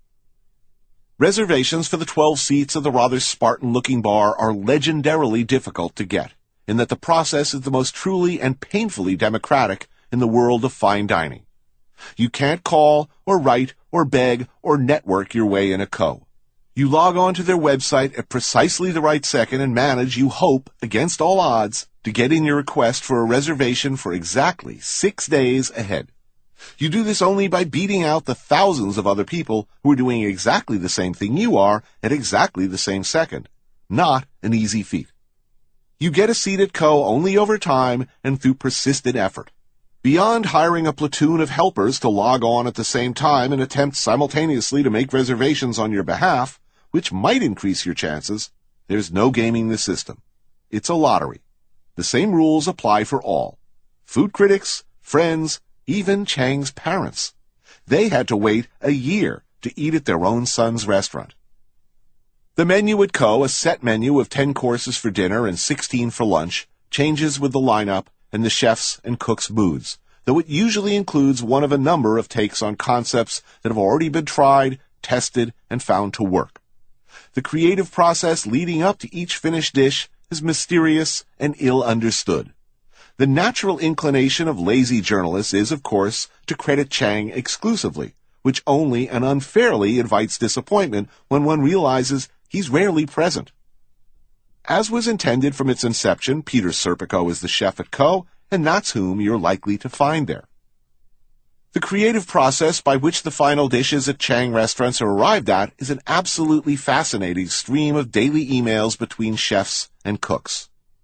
Reservations for the twelve seats of the rather Spartan-looking bar are legendarily difficult to get, in that the process is the most truly and painfully democratic in the world of fine dining. You can't call, or write, or beg, or network your way in a co. You log on to their website at precisely the right second and manage, you hope, against all odds, to get in your request for a reservation for exactly six days ahead. You do this only by beating out the thousands of other people who are doing exactly the same thing you are at exactly the same second. Not an easy feat. You get a seat at Co only over time and through persistent effort. Beyond hiring a platoon of helpers to log on at the same time and attempt simultaneously to make reservations on your behalf, which might increase your chances, there's no gaming the system. It's a lottery. The same rules apply for all. Food critics, friends, even Chang's parents. They had to wait a year to eat at their own son's restaurant. The menu at Co, a set menu of ten courses for dinner and sixteen for lunch, changes with the lineup and the chef's and cook's moods, though it usually includes one of a number of takes on concepts that have already been tried, tested, and found to work. The creative process leading up to each finished dish is mysterious and ill-understood. The natural inclination of lazy journalists is, of course, to credit Chang exclusively, which only and unfairly invites disappointment when one realizes he's rarely present. As was intended from its inception, Peter Serpico is the chef at Co, and that's whom you're likely to find there. The creative process by which the final dishes at Chang restaurants are arrived at is an absolutely fascinating stream of daily emails between chefs and cooks.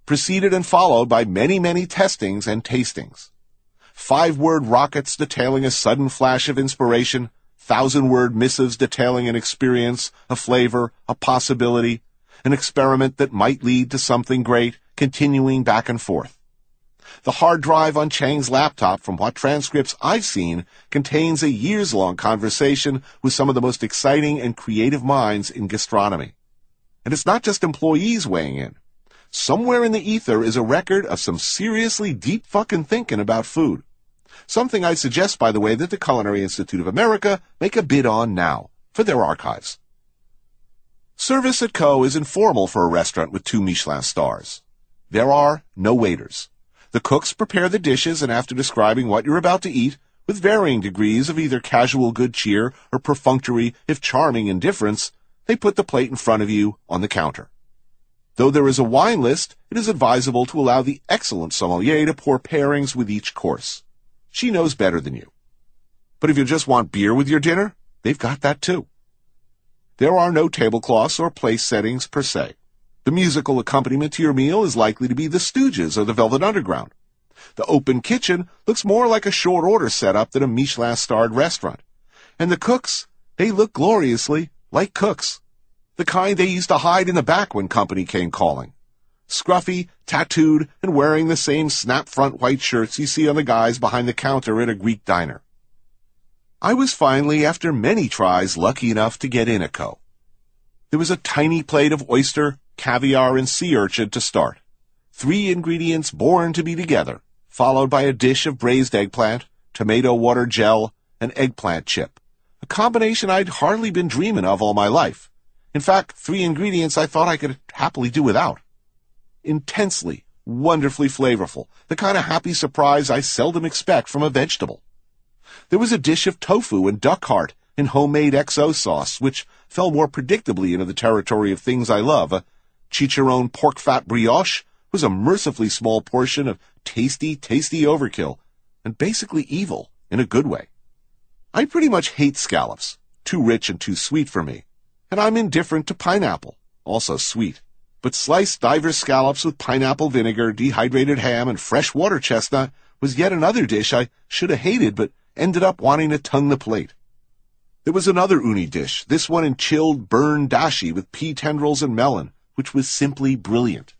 preceded and followed by many, many testings and tastings. Five-word rockets detailing a sudden flash of inspiration, thousand-word missives detailing an experience, a flavor, a possibility, an experiment that might lead to something great, continuing back and forth. The hard drive on Chang's laptop, from what transcripts I've seen, contains a years-long conversation with some of the most exciting and creative minds in gastronomy. And it's not just employees weighing in. Somewhere in the ether is a record of some seriously deep fucking thinking about food. Something I suggest, by the way, that the Culinary Institute of America make a bid on now, for their archives. Service at Co. is informal for a restaurant with two Michelin stars. There are no waiters. The cooks prepare the dishes, and after describing what you're about to eat, with varying degrees of either casual good cheer or perfunctory, if charming, indifference, they put the plate in front of you on the counter. Though there is a wine list, it is advisable to allow the excellent sommelier to pour pairings with each course. She knows better than you. But if you just want beer with your dinner, they've got that too. There are no tablecloths or place settings per se. The musical accompaniment to your meal is likely to be the Stooges or the Velvet Underground. The open kitchen looks more like a short-order setup than a Michelin-starred restaurant. And the cooks, they look gloriously like cooks. The kind they used to hide in the back when company came calling. Scruffy, tattooed, and wearing the same snap-front white shirts you see on the guys behind the counter at a Greek diner. I was finally, after many tries, lucky enough to get in at Co. There was a tiny plate of oyster, caviar, and sea urchin to start. Three ingredients born to be together, followed by a dish of braised eggplant, tomato water gel, and eggplant chip. A combination I'd hardly been dreaming of all my life. In fact, three ingredients I thought I could happily do without. Intensely, wonderfully flavorful, the kind of happy surprise I seldom expect from a vegetable. There was a dish of tofu and duck heart in homemade X O sauce, which fell more predictably into the territory of things I love. A chicharron pork fat brioche was a mercifully small portion of tasty, tasty overkill, and basically evil in a good way. I pretty much hate scallops, too rich and too sweet for me, and I'm indifferent to pineapple, also sweet. But sliced diver scallops with pineapple vinegar, dehydrated ham, and fresh water chestnut was yet another dish I should have hated but ended up wanting to tongue the plate. There was another uni dish, this one in chilled burned dashi with pea tendrils and melon, which was simply brilliant.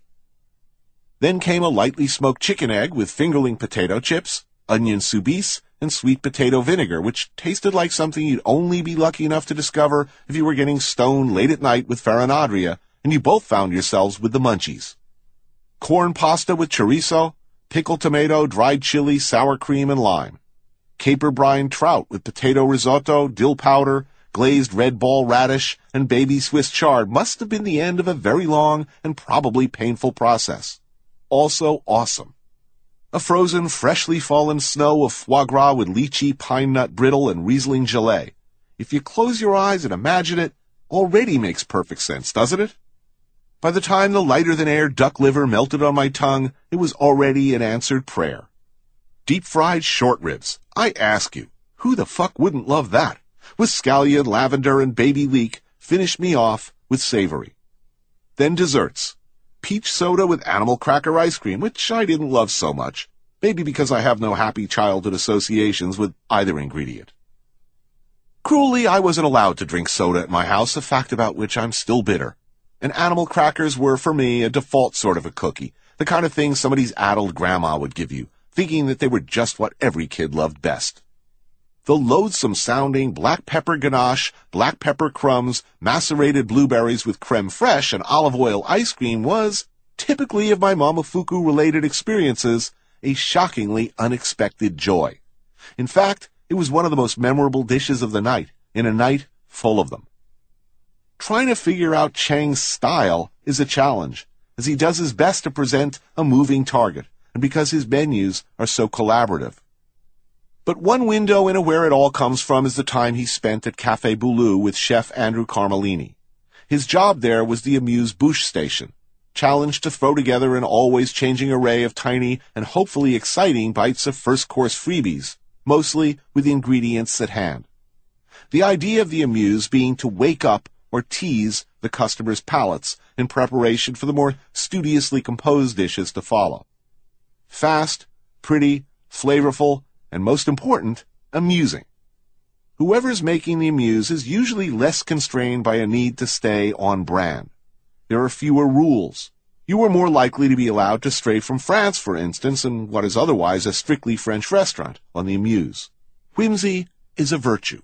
Then came a lightly smoked chicken egg with fingerling potato chips, onion soubise, and sweet potato vinegar, which tasted like something you'd only be lucky enough to discover if you were getting stoned late at night with Farinadria, and you both found yourselves with the munchies. Corn pasta with chorizo, pickled tomato, dried chili, sour cream, and lime. Caper brine trout with potato risotto, dill powder, glazed red ball radish, and baby Swiss chard must have been the end of a very long and probably painful process. Also awesome. A frozen, freshly fallen snow of foie gras with lychee, pine nut brittle, and Riesling gelée. If you close your eyes and imagine it, already makes perfect sense, doesn't it? By the time the lighter-than-air duck liver melted on my tongue, it was already an answered prayer. Deep-fried short ribs. I ask you, who the fuck wouldn't love that? With scallion, lavender, and baby leek, finished me off with savory. Then desserts. Peach soda with animal cracker ice cream, which I didn't love so much, maybe because I have no happy childhood associations with either ingredient. Cruelly, I wasn't allowed to drink soda at my house, a fact about which I'm still bitter. And animal crackers were, for me, a default sort of a cookie, the kind of thing somebody's addled grandma would give you, thinking that they were just what every kid loved best. The loathsome-sounding black pepper ganache, black pepper crumbs, macerated blueberries with creme fraiche, and olive oil ice cream was, typically of my Momofuku-related experiences, a shockingly unexpected joy. In fact, it was one of the most memorable dishes of the night, in a night full of them. Trying to figure out Chang's style is a challenge, as he does his best to present a moving target, and because his menus are so collaborative. But one window into where it all comes from is the time he spent at Café Boulou with chef Andrew Carmelini. His job there was the amuse-bouche station, challenged to throw together an always-changing array of tiny and hopefully exciting bites of first-course freebies, mostly with ingredients at hand. The idea of the amuse being to wake up or tease the customer's palates in preparation for the more studiously composed dishes to follow. Fast, pretty, flavorful, and most important, amusing. Whoever's making the amuse is usually less constrained by a need to stay on brand. There are fewer rules. You are more likely to be allowed to stray from France, for instance, in what is otherwise a strictly French restaurant on the Amuse. Whimsy is a virtue.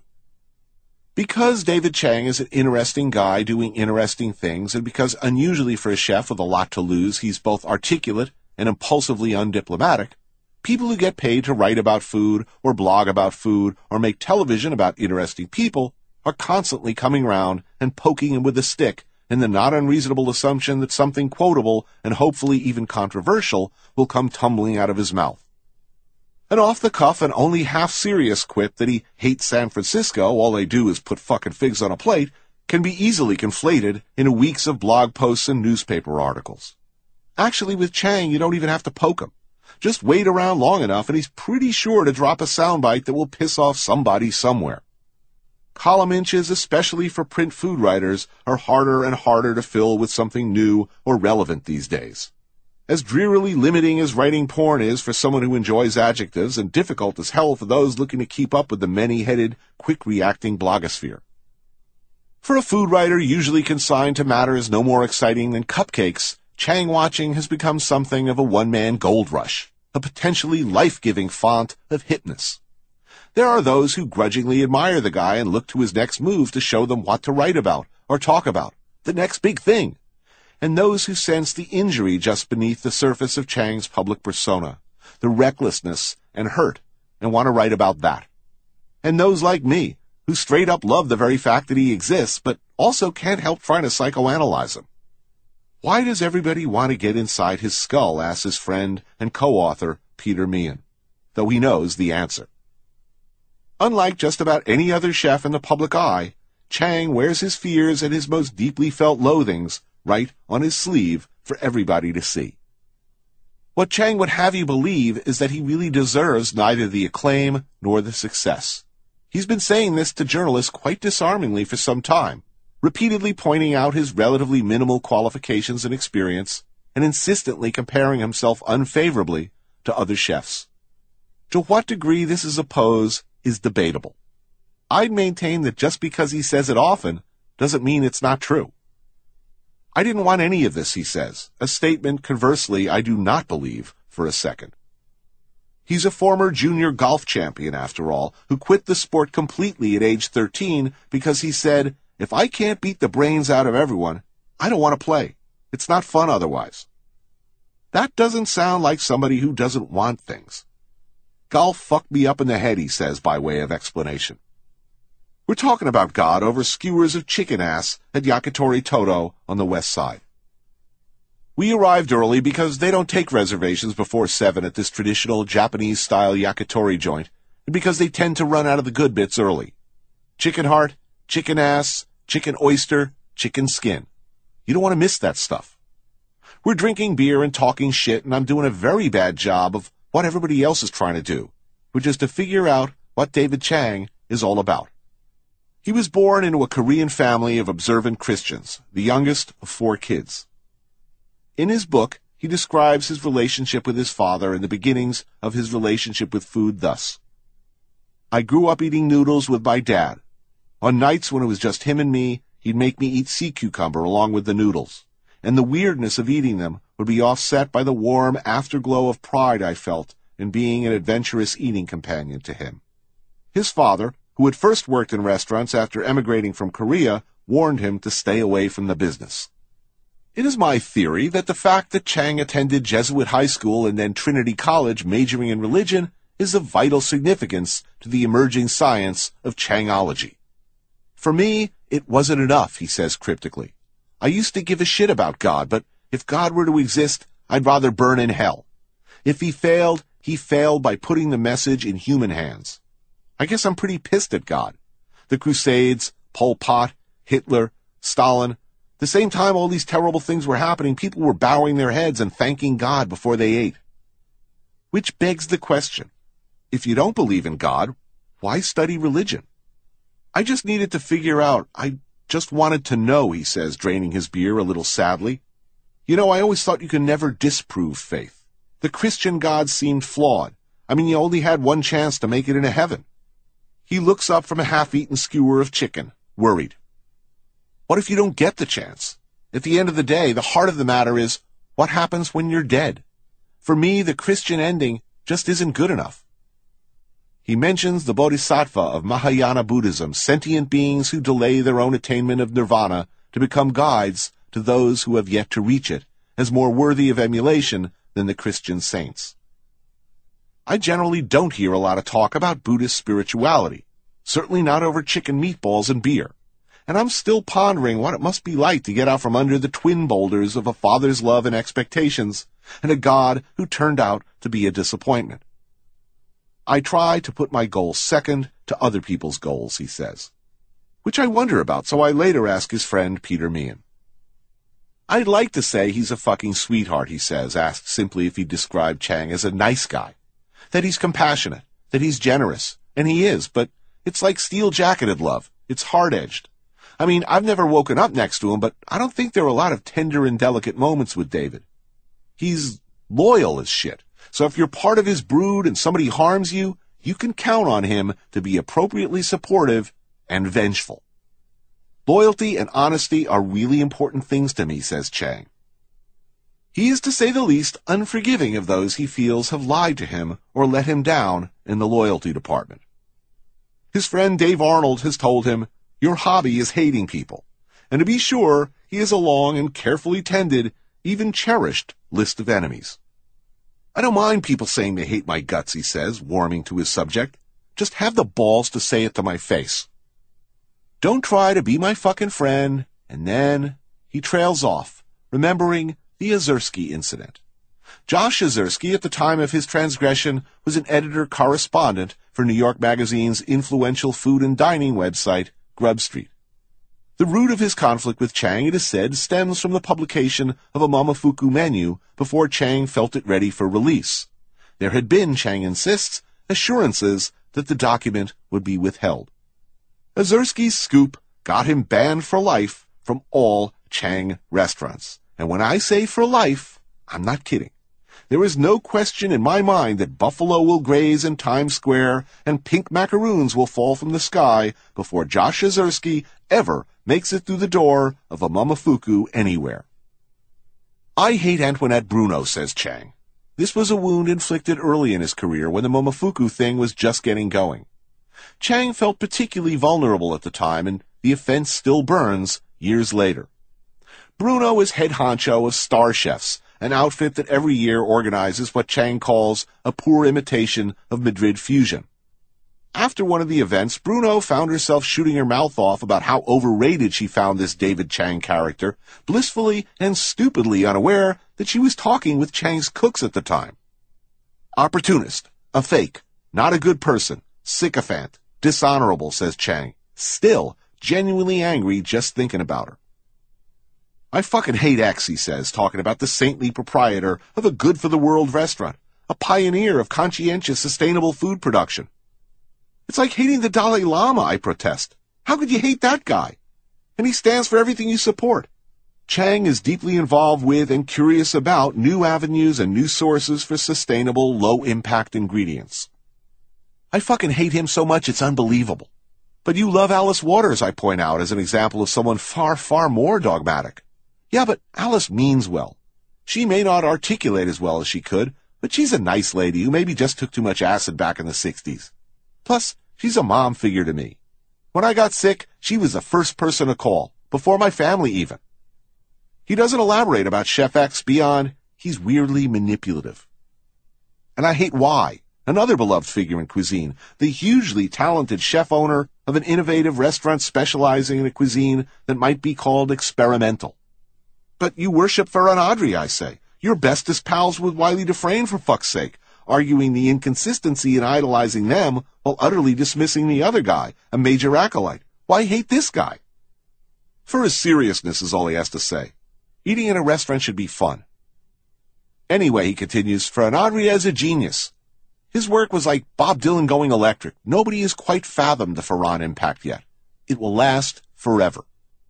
Because David Chang is an interesting guy doing interesting things, and because unusually for a chef with a lot to lose, he's both articulate and impulsively undiplomatic, people who get paid to write about food or blog about food or make television about interesting people are constantly coming round and poking him with a stick in the not unreasonable assumption that something quotable and hopefully even controversial will come tumbling out of his mouth. An off-the-cuff and only half-serious quip that he hates San Francisco, all they do is put fucking figs on a plate, can be easily conflated into weeks of blog posts and newspaper articles. Actually, with Chang, you don't even have to poke him. Just wait around long enough and he's pretty sure to drop a soundbite that will piss off somebody somewhere. Column inches, especially for print food writers, are harder and harder to fill with something new or relevant these days. As drearily limiting as writing porn is for someone who enjoys adjectives, and difficult as hell for those looking to keep up with the many-headed, quick-reacting blogosphere. For a food writer usually consigned to matters no more exciting than cupcakes, Chang watching has become something of a one-man gold rush, a potentially life-giving font of hipness. There are those who grudgingly admire the guy and look to his next move to show them what to write about or talk about, the next big thing. And those who sense the injury just beneath the surface of Chang's public persona, the recklessness and hurt, and want to write about that. And those like me, who straight up love the very fact that he exists, but also can't help trying to psychoanalyze him. Why does everybody want to get inside his skull, asks his friend and co-author Peter Meehan, though he knows the answer. Unlike just about any other chef in the public eye, Chang wears his fears and his most deeply felt loathings right on his sleeve for everybody to see. What Chang would have you believe is that he really deserves neither the acclaim nor the success. He's been saying this to journalists quite disarmingly for some time, repeatedly pointing out his relatively minimal qualifications and experience, and insistently comparing himself unfavorably to other chefs. To what degree this is a pose is debatable. I'd maintain that just because he says it often doesn't mean it's not true. I didn't want any of this, he says, a statement, conversely, I do not believe for a second. He's a former junior golf champion, after all, who quit the sport completely at age thirteen because he said, if I can't beat the brains out of everyone, I don't want to play. It's not fun otherwise. That doesn't sound like somebody who doesn't want things. Golf fucked me up in the head, he says, by way of explanation. We're talking about God over skewers of chicken ass at Yakitori Toto on the west side. We arrived early because they don't take reservations before seven at this traditional Japanese-style yakitori joint, and because they tend to run out of the good bits early. Chicken heart, chicken ass, chicken oyster, chicken skin. You don't want to miss that stuff. We're drinking beer and talking shit, and I'm doing a very bad job of what everybody else is trying to do, which is to figure out what David Chang is all about. He was born into a Korean family of observant Christians, the youngest of four kids. In his book, he describes his relationship with his father and the beginnings of his relationship with food thus. I grew up eating noodles with my dad. On nights when it was just him and me, he'd make me eat sea cucumber along with the noodles, and the weirdness of eating them would be offset by the warm afterglow of pride I felt in being an adventurous eating companion to him. His father, who had first worked in restaurants after emigrating from Korea, warned him to stay away from the business. It is my theory that the fact that Chang attended Jesuit high school and then Trinity College majoring in religion is of vital significance to the emerging science of Changology. For me, it wasn't enough, he says cryptically. I used to give a shit about God, but if God were to exist, I'd rather burn in hell. If he failed, he failed by putting the message in human hands. I guess I'm pretty pissed at God. The Crusades, Pol Pot, Hitler, Stalin. The same time all these terrible things were happening, people were bowing their heads and thanking God before they ate. Which begs the question, if you don't believe in God, why study religion? I just needed to figure out I just wanted to know, he says, draining his beer a little sadly. You know, I always thought you could never disprove faith. The Christian God seemed flawed. I mean, you only had one chance to make it into heaven. He looks up from a half-eaten skewer of chicken, worried. What if you don't get the chance? At the end of the day, the heart of the matter is, what happens when you're dead? For me, the Christian ending just isn't good enough. He mentions the bodhisattva of Mahayana Buddhism, sentient beings who delay their own attainment of nirvana to become guides to those who have yet to reach it, as more worthy of emulation than the Christian saints. I generally don't hear a lot of talk about Buddhist spirituality, certainly not over chicken meatballs and beer, and I'm still pondering what it must be like to get out from under the twin boulders of a father's love and expectations, and a God who turned out to be a disappointment. I try to put my goals second to other people's goals, he says, which I wonder about, so I later ask his friend Peter Meehan. I'd like to say he's a fucking sweetheart, he says, asked simply if he described Chang as a nice guy, that he's compassionate, that he's generous, and he is, but it's like steel-jacketed love. It's hard-edged. I mean, I've never woken up next to him, but I don't think there are a lot of tender and delicate moments with David. He's loyal as shit. So if you're part of his brood and somebody harms you, you can count on him to be appropriately supportive and vengeful. Loyalty and honesty are really important things to me, says Chang. He is, to say the least, unforgiving of those he feels have lied to him or let him down in the loyalty department. His friend Dave Arnold has told him, your hobby is hating people, and to be sure, he has a long and carefully tended, even cherished, list of enemies. I don't mind people saying they hate my guts, he says, warming to his subject. Just have the balls to say it to my face. Don't try to be my fucking friend, and then he trails off, remembering the Ozersky incident. Josh Ozersky, at the time of his transgression, was an editor-correspondent for New York Magazine's influential food and dining website, Grub Street. The root of his conflict with Chang, it is said, stems from the publication of a Momofuku menu before Chang felt it ready for release. There had been, Chang insists, assurances that the document would be withheld. Ozersky's scoop got him banned for life from all Chang restaurants. And when I say for life, I'm not kidding. There is no question in my mind that buffalo will graze in Times Square and pink macaroons will fall from the sky before Josh Ozersky ever makes it through the door of a Momofuku anywhere. I hate Antoinette Bruno, says Chang. This was a wound inflicted early in his career when the Momofuku thing was just getting going. Chang felt particularly vulnerable at the time, and the offense still burns years later. Bruno is head honcho of Star Chefs, an outfit that every year organizes what Chang calls a poor imitation of Madrid Fusion. After one of the events, Bruno found herself shooting her mouth off about how overrated she found this David Chang character, blissfully and stupidly unaware that she was talking with Chang's cooks at the time. Opportunist, a fake, not a good person, sycophant, dishonorable, says Chang, still genuinely angry just thinking about her. I fucking hate X, he says, talking about the saintly proprietor of a good-for-the-world restaurant, a pioneer of conscientious, sustainable food production. It's like hating the Dalai Lama, I protest. How could you hate that guy? And he stands for everything you support. Chang is deeply involved with and curious about new avenues and new sources for sustainable, low-impact ingredients. I fucking hate him so much it's unbelievable. But you love Alice Waters, I point out, as an example of someone far, far more dogmatic. Yeah, but Alice means well. She may not articulate as well as she could, but she's a nice lady who maybe just took too much acid back in the sixties. Plus, she's a mom figure to me. When I got sick, she was the first person to call, before my family even. He doesn't elaborate about Chef X beyond he's weirdly manipulative. And I hate Y, another beloved figure in cuisine, the hugely talented chef-owner of an innovative restaurant specializing in a cuisine that might be called experimental. But you worship Ferran Adri, I say. You're bestest pals with Wiley Dufresne, for fuck's sake, arguing the inconsistency in idolizing them while utterly dismissing the other guy, a major acolyte. Why hate this guy? For his seriousness is all he has to say. Eating in a restaurant should be fun. Anyway, he continues, Ferran Adri is a genius. His work was like Bob Dylan going electric. Nobody has quite fathomed the Ferran impact yet. It will last forever.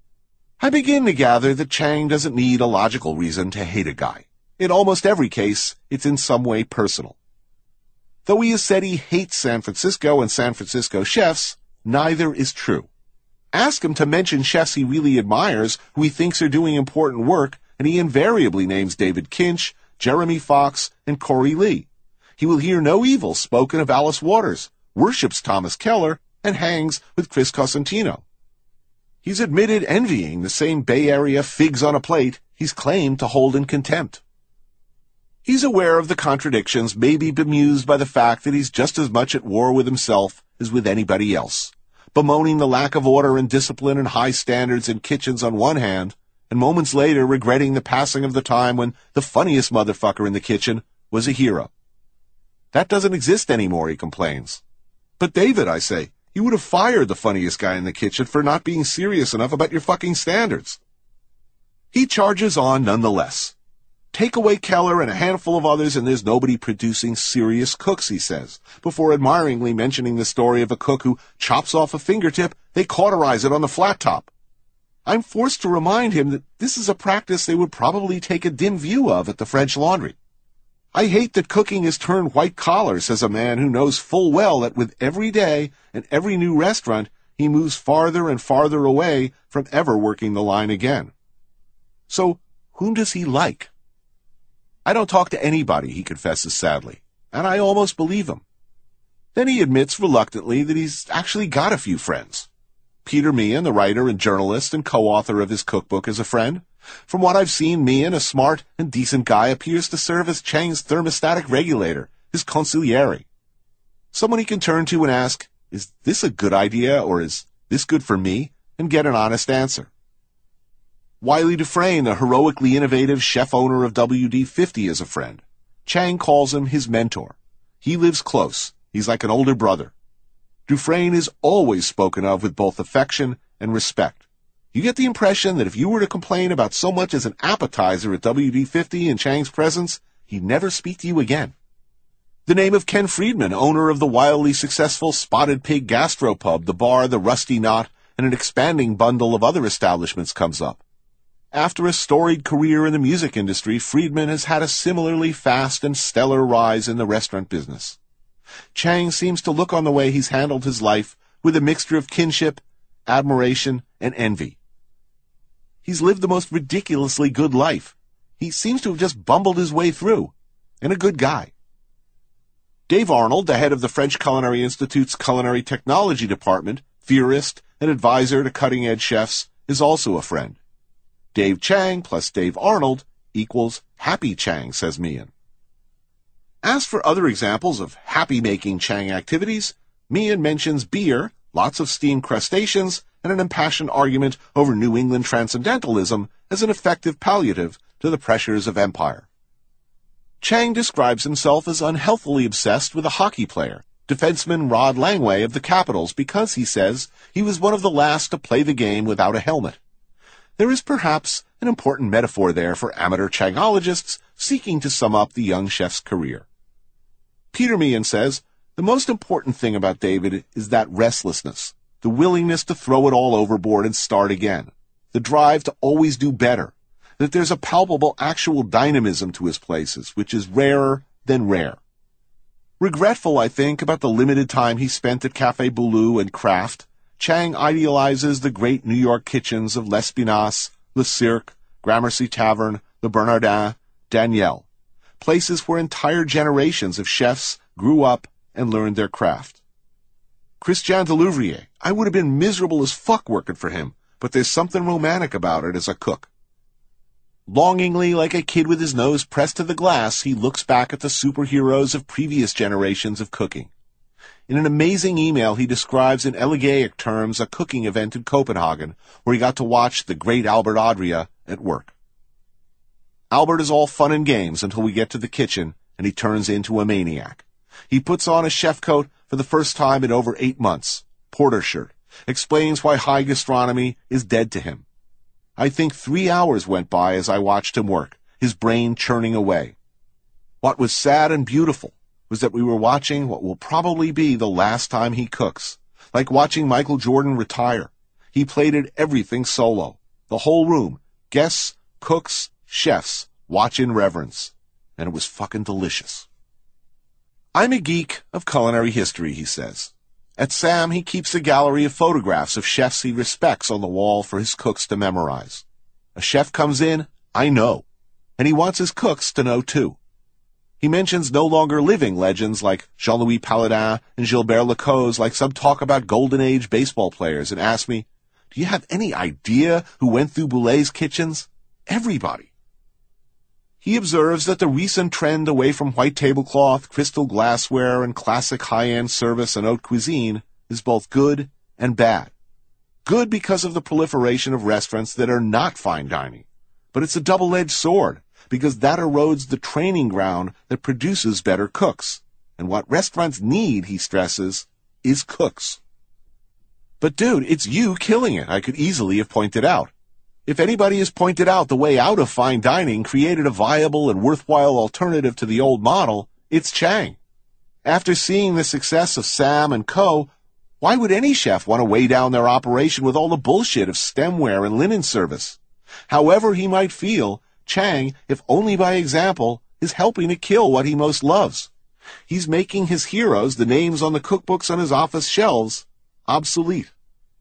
I begin to gather that Chang doesn't need a logical reason to hate a guy. In almost every case, it's in some way personal. Though he has said he hates San Francisco and San Francisco chefs, neither is true. Ask him to mention chefs he really admires, who he thinks are doing important work, and he invariably names David Kinch, Jeremy Fox, and Corey Lee. He will hear no evil spoken of Alice Waters, worships Thomas Keller, and hangs with Chris Cosentino. He's admitted envying the same Bay Area figs on a plate he's claimed to hold in contempt. He's aware of the contradictions, maybe bemused by the fact that he's just as much at war with himself as with anybody else, bemoaning the lack of order and discipline and high standards in kitchens on one hand, and moments later regretting the passing of the time when the funniest motherfucker in the kitchen was a hero. That doesn't exist anymore, he complains. But David, I say, you would have fired the funniest guy in the kitchen for not being serious enough about your fucking standards. He charges on nonetheless. Take away Keller and a handful of others and there's nobody producing serious cooks, he says, before admiringly mentioning the story of a cook who chops off a fingertip, they cauterize it on the flat top. I'm forced to remind him that this is a practice they would probably take a dim view of at the French Laundry. I hate that cooking has turned white collar, says a man who knows full well that with every day and every new restaurant, he moves farther and farther away from ever working the line again. So, whom does he like? I don't talk to anybody, he confesses sadly, and I almost believe him. Then he admits reluctantly that he's actually got a few friends. Peter Meehan, the writer and journalist and co-author of his cookbook, is a friend. From what I've seen, Meehan, a smart and decent guy, appears to serve as Chang's thermostatic regulator, his consigliere. Someone he can turn to and ask, is this a good idea or is this good for me? And get an honest answer. Wiley Dufresne, the heroically innovative chef owner of W D fifty, is a friend. Chang calls him his mentor. He lives close. He's like an older brother. Dufresne is always spoken of with both affection and respect. You get the impression that if you were to complain about so much as an appetizer at W D fifty in Chang's presence, he'd never speak to you again. The name of Ken Friedman, owner of the wildly successful Spotted Pig Gastropub, the Bar, the Rusty Knot, and an expanding bundle of other establishments, comes up. After a storied career in the music industry, Friedman has had a similarly fast and stellar rise in the restaurant business. Chang seems to look on the way he's handled his life with a mixture of kinship, admiration, and envy. He's lived the most ridiculously good life. He seems to have just bumbled his way through, and a good guy. Dave Arnold, the head of the French Culinary Institute's Culinary Technology Department, theorist and advisor to cutting-edge chefs, is also a friend. Dave Chang plus Dave Arnold equals Happy Chang, says Meehan. As for other examples of happy-making Chang activities, Meehan mentions beer, lots of steamed crustaceans, and an impassioned argument over New England transcendentalism as an effective palliative to the pressures of empire. Chang describes himself as unhealthily obsessed with a hockey player, defenseman Rod Langway of the Capitals, because, he says, he was one of the last to play the game without a helmet. There is perhaps an important metaphor there for amateur Changologists seeking to sum up the young chef's career. Peter Meehan says, the most important thing about David is that restlessness, the willingness to throw it all overboard and start again, the drive to always do better, that there's a palpable actual dynamism to his places, which is rarer than rare. Regretful, I think, about the limited time he spent at Café Boulou and Kraft, Chang idealizes the great New York kitchens of L'Espinasse, Le Cirque, Gramercy Tavern, the Bernardin, Daniel, places where entire generations of chefs grew up and learned their craft. Christian Delouvrier, I would have been miserable as fuck working for him, but there's something romantic about it as a cook. Longingly, like a kid with his nose pressed to the glass, he looks back at the superheroes of previous generations of cooking. In an amazing email, he describes in elegiac terms a cooking event in Copenhagen, where he got to watch the great Albert Adria at work. Albert is all fun and games until we get to the kitchen, and he turns into a maniac. He puts on a chef coat for the first time in over eight months, porter shirt, explains why high gastronomy is dead to him. I think three hours went by as I watched him work, his brain churning away. What was sad and beautiful was that we were watching what will probably be the last time he cooks, like watching Michael Jordan retire. He plated everything solo. The whole room, guests, cooks, chefs, watch in reverence. And it was fucking delicious. I'm a geek of culinary history, he says. At Sam, he keeps a gallery of photographs of chefs he respects on the wall for his cooks to memorize. A chef comes in, I know. And he wants his cooks to know too. He mentions no longer living legends like Jean-Louis Paladin and Gilbert Lacause like some talk about Golden Age baseball players and asks me, do you have any idea who went through Boulet's kitchens? Everybody. He observes that the recent trend away from white tablecloth, crystal glassware, and classic high-end service and haute cuisine is both good and bad. Good because of the proliferation of restaurants that are not fine dining. But it's a double-edged sword, because that erodes the training ground that produces better cooks. And what restaurants need, he stresses, is cooks. But dude, it's you killing it, I could easily have pointed out. If anybody has pointed out the way out of fine dining, created a viable and worthwhile alternative to the old model, it's Chang. After seeing the success of Sam and Co., why would any chef want to weigh down their operation with all the bullshit of stemware and linen service? However he might feel, Chang, if only by example, is helping to kill what he most loves. He's making his heroes, the names on the cookbooks on his office shelves, obsolete.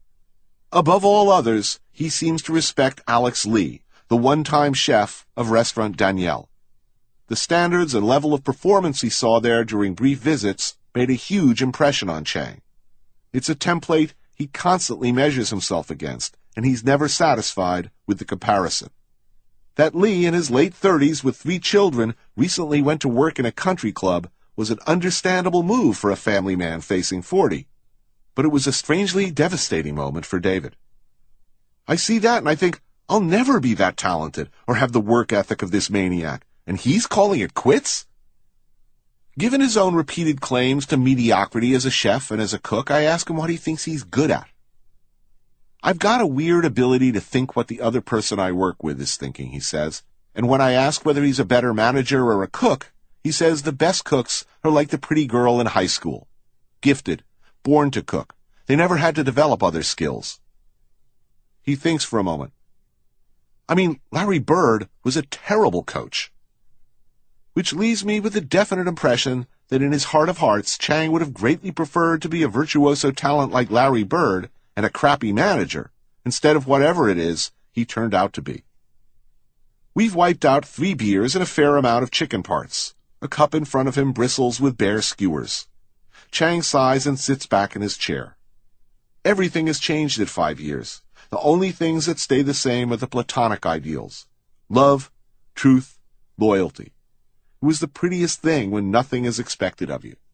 Above all others, he seems to respect Alex Lee, the one-time chef of Restaurant Daniel. The standards and level of performance he saw there during brief visits made a huge impression on Chang. It's a template he constantly measures himself against, and he's never satisfied with the comparison. That Lee, in his late thirties with three children, recently went to work in a country club was an understandable move for a family man facing forty. But it was a strangely devastating moment for David. I see that and I think, I'll never be that talented or have the work ethic of this maniac, and he's calling it quits? Given his own repeated claims to mediocrity as a chef and as a cook, I ask him what he thinks he's good at. I've got a weird ability to think what the other person I work with is thinking, he says, and when I ask whether he's a better manager or a cook, he says the best cooks are like the pretty girl in high school. Gifted, born to cook. They never had to develop other skills. He thinks for a moment. I mean, Larry Bird was a terrible coach. Which leaves me with a definite impression that in his heart of hearts, Chang would have greatly preferred to be a virtuoso talent like Larry Bird and a crappy manager, instead of whatever it is he turned out to be. We've wiped out three beers and a fair amount of chicken parts. A cup in front of him bristles with bare skewers. Chang sighs and sits back in his chair. Everything has changed in five years. The only things that stay the same are the platonic ideals. Love, truth, loyalty. It was the prettiest thing when nothing is expected of you.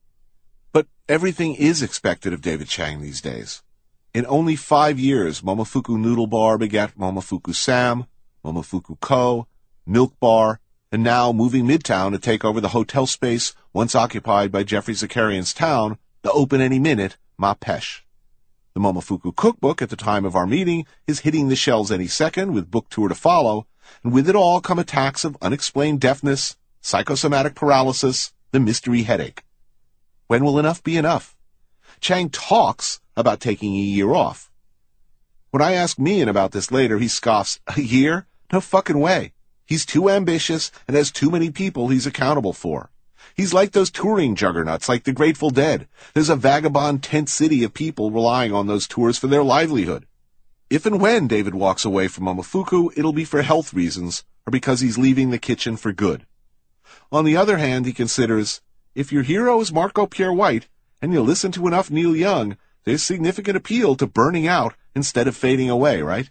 But everything is expected of David Chang these days. In only five years, Momofuku Noodle Bar begat Momofuku Sam, Momofuku Co., Milk Bar, and now moving midtown to take over the hotel space once occupied by Jeffrey Zakarian's town, to open any minute, Ma Pesh. The Momofuku cookbook at the time of our meeting is hitting the shelves any second with book tour to follow, and with it all come attacks of unexplained deafness, psychosomatic paralysis, the mystery headache. When will enough be enough? Chang talks about taking a year off. When I ask Meehan about this later, he scoffs, a year? No fucking way. He's too ambitious and has too many people he's accountable for. He's like those touring juggernauts like the Grateful Dead. There's a vagabond tent city of people relying on those tours for their livelihood. If and when David walks away from Momofuku, it'll be for health reasons or because he's leaving the kitchen for good. On the other hand, he considers, if your hero is Marco Pierre White and you listen to enough Neil Young, there's significant appeal to burning out instead of fading away, right?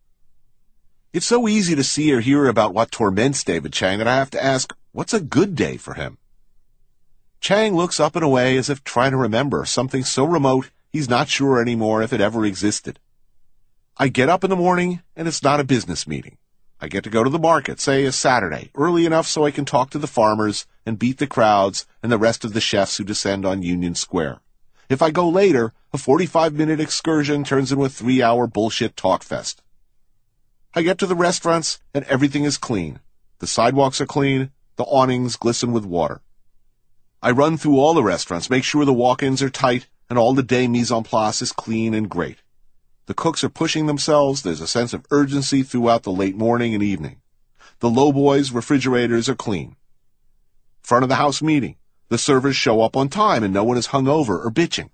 It's so easy to see or hear about what torments David Chang that I have to ask, what's a good day for him? Chang looks up and away as if trying to remember something so remote he's not sure anymore if it ever existed. I get up in the morning and it's not a business meeting. I get to go to the market, say a Saturday, early enough so I can talk to the farmers and beat the crowds and the rest of the chefs who descend on Union Square. If I go later, a forty-five minute excursion turns into a three-hour bullshit talk fest. I get to the restaurants and everything is clean. The sidewalks are clean, the awnings glisten with water. I run through all the restaurants, make sure the walk-ins are tight, and all the day mise en place is clean and great. The cooks are pushing themselves. There's a sense of urgency throughout the late morning and evening. The lowboys' refrigerators are clean. Front of the house meeting. The servers show up on time and no one is hungover or bitching.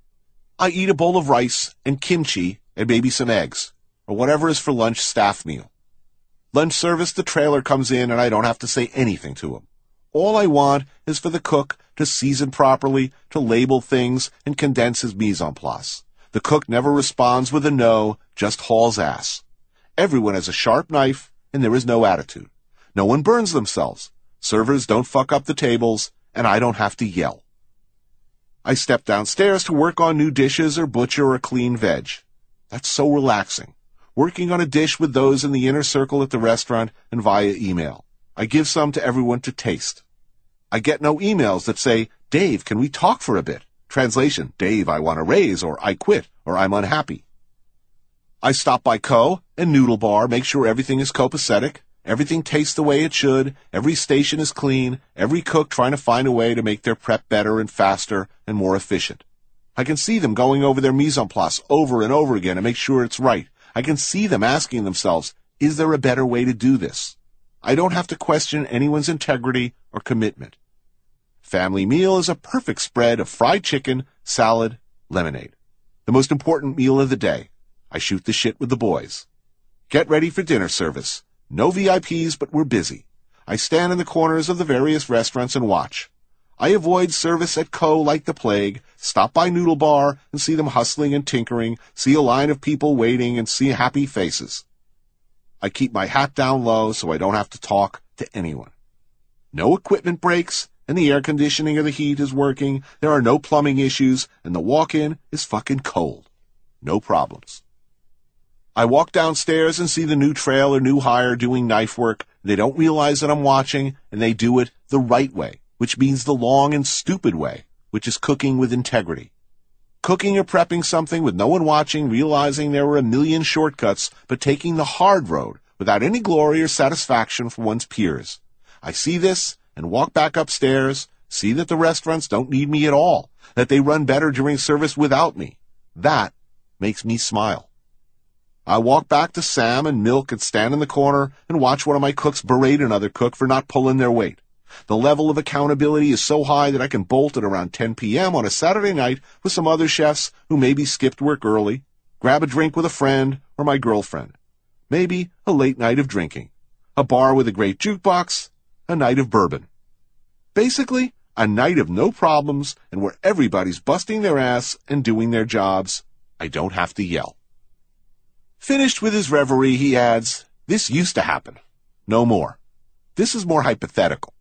I eat a bowl of rice and kimchi and maybe some eggs, or whatever is for lunch staff meal. Lunch service, the trailer comes in and I don't have to say anything to him. All I want is for the cook to season properly, to label things, and condense his mise en place. The cook never responds with a no, just hauls ass. Everyone has a sharp knife, and there is no attitude. No one burns themselves. Servers don't fuck up the tables, and I don't have to yell. I step downstairs to work on new dishes or butcher a clean veg. That's so relaxing. Working on a dish with those in the inner circle at the restaurant and via email. I give some to everyone to taste. I get no emails that say, Dave, can we talk for a bit? Translation, Dave, I want a raise, or I quit, or I'm unhappy. I stop by Co. and Noodle Bar, make sure everything is copacetic, everything tastes the way it should, every station is clean, every cook trying to find a way to make their prep better and faster and more efficient. I can see them going over their mise en place over and over again to make sure it's right. I can see them asking themselves, is there a better way to do this? I don't have to question anyone's integrity or commitment. Family meal is a perfect spread of fried chicken, salad, lemonade. The most important meal of the day. I shoot the shit with the boys. Get ready for dinner service. No V I Ps, but we're busy. I stand in the corners of the various restaurants and watch. I avoid service at Co. like the plague, stop by Noodle Bar and see them hustling and tinkering, see a line of people waiting and see happy faces. I keep my hat down low so I don't have to talk to anyone. No equipment breaks, and the air conditioning or the heat is working, there are no plumbing issues, and the walk-in is fucking cold. No problems. I walk downstairs and see the new trail or new hire doing knife work. They don't realize that I'm watching, and they do it the right way, which means the long and stupid way, which is cooking with integrity. Cooking or prepping something with no one watching, realizing there were a million shortcuts, but taking the hard road without any glory or satisfaction from one's peers. I see this and walk back upstairs, see that the restaurants don't need me at all, that they run better during service without me. That makes me smile. I walk back to Sam and Milk and stand in the corner and watch one of my cooks berate another cook for not pulling their weight. The level of accountability is so high that I can bolt at around ten p.m. on a Saturday night with some other chefs who maybe skipped work early, grab a drink with a friend or my girlfriend. Maybe a late night of drinking. A bar with a great jukebox, a night of bourbon. Basically, a night of no problems and where everybody's busting their ass and doing their jobs. I don't have to yell. Finished with his reverie, he adds, this used to happen. No more. This is more hypothetical.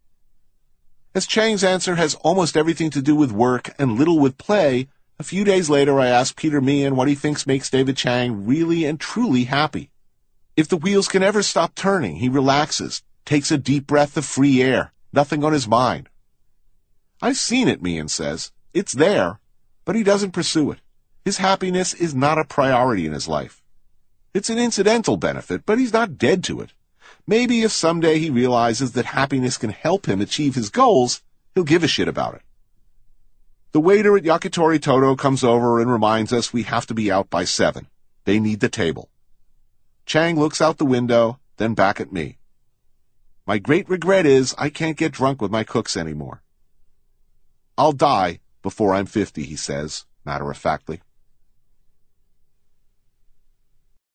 As Chang's answer has almost everything to do with work and little with play, a few days later I ask Peter Meehan what he thinks makes David Chang really and truly happy. If the wheels can ever stop turning, he relaxes, takes a deep breath of free air, nothing on his mind. I've seen it, Meehan says. It's there, but he doesn't pursue it. His happiness is not a priority in his life. It's an incidental benefit, but he's not dead to it. Maybe if someday he realizes that happiness can help him achieve his goals, he'll give a shit about it. The waiter at Yakitori Toto comes over and reminds us we have to be out by seven. They need the table. Chang looks out the window, then back at me. My great regret is I can't get drunk with my cooks anymore. I'll die before I'm fifty, he says, matter-of-factly.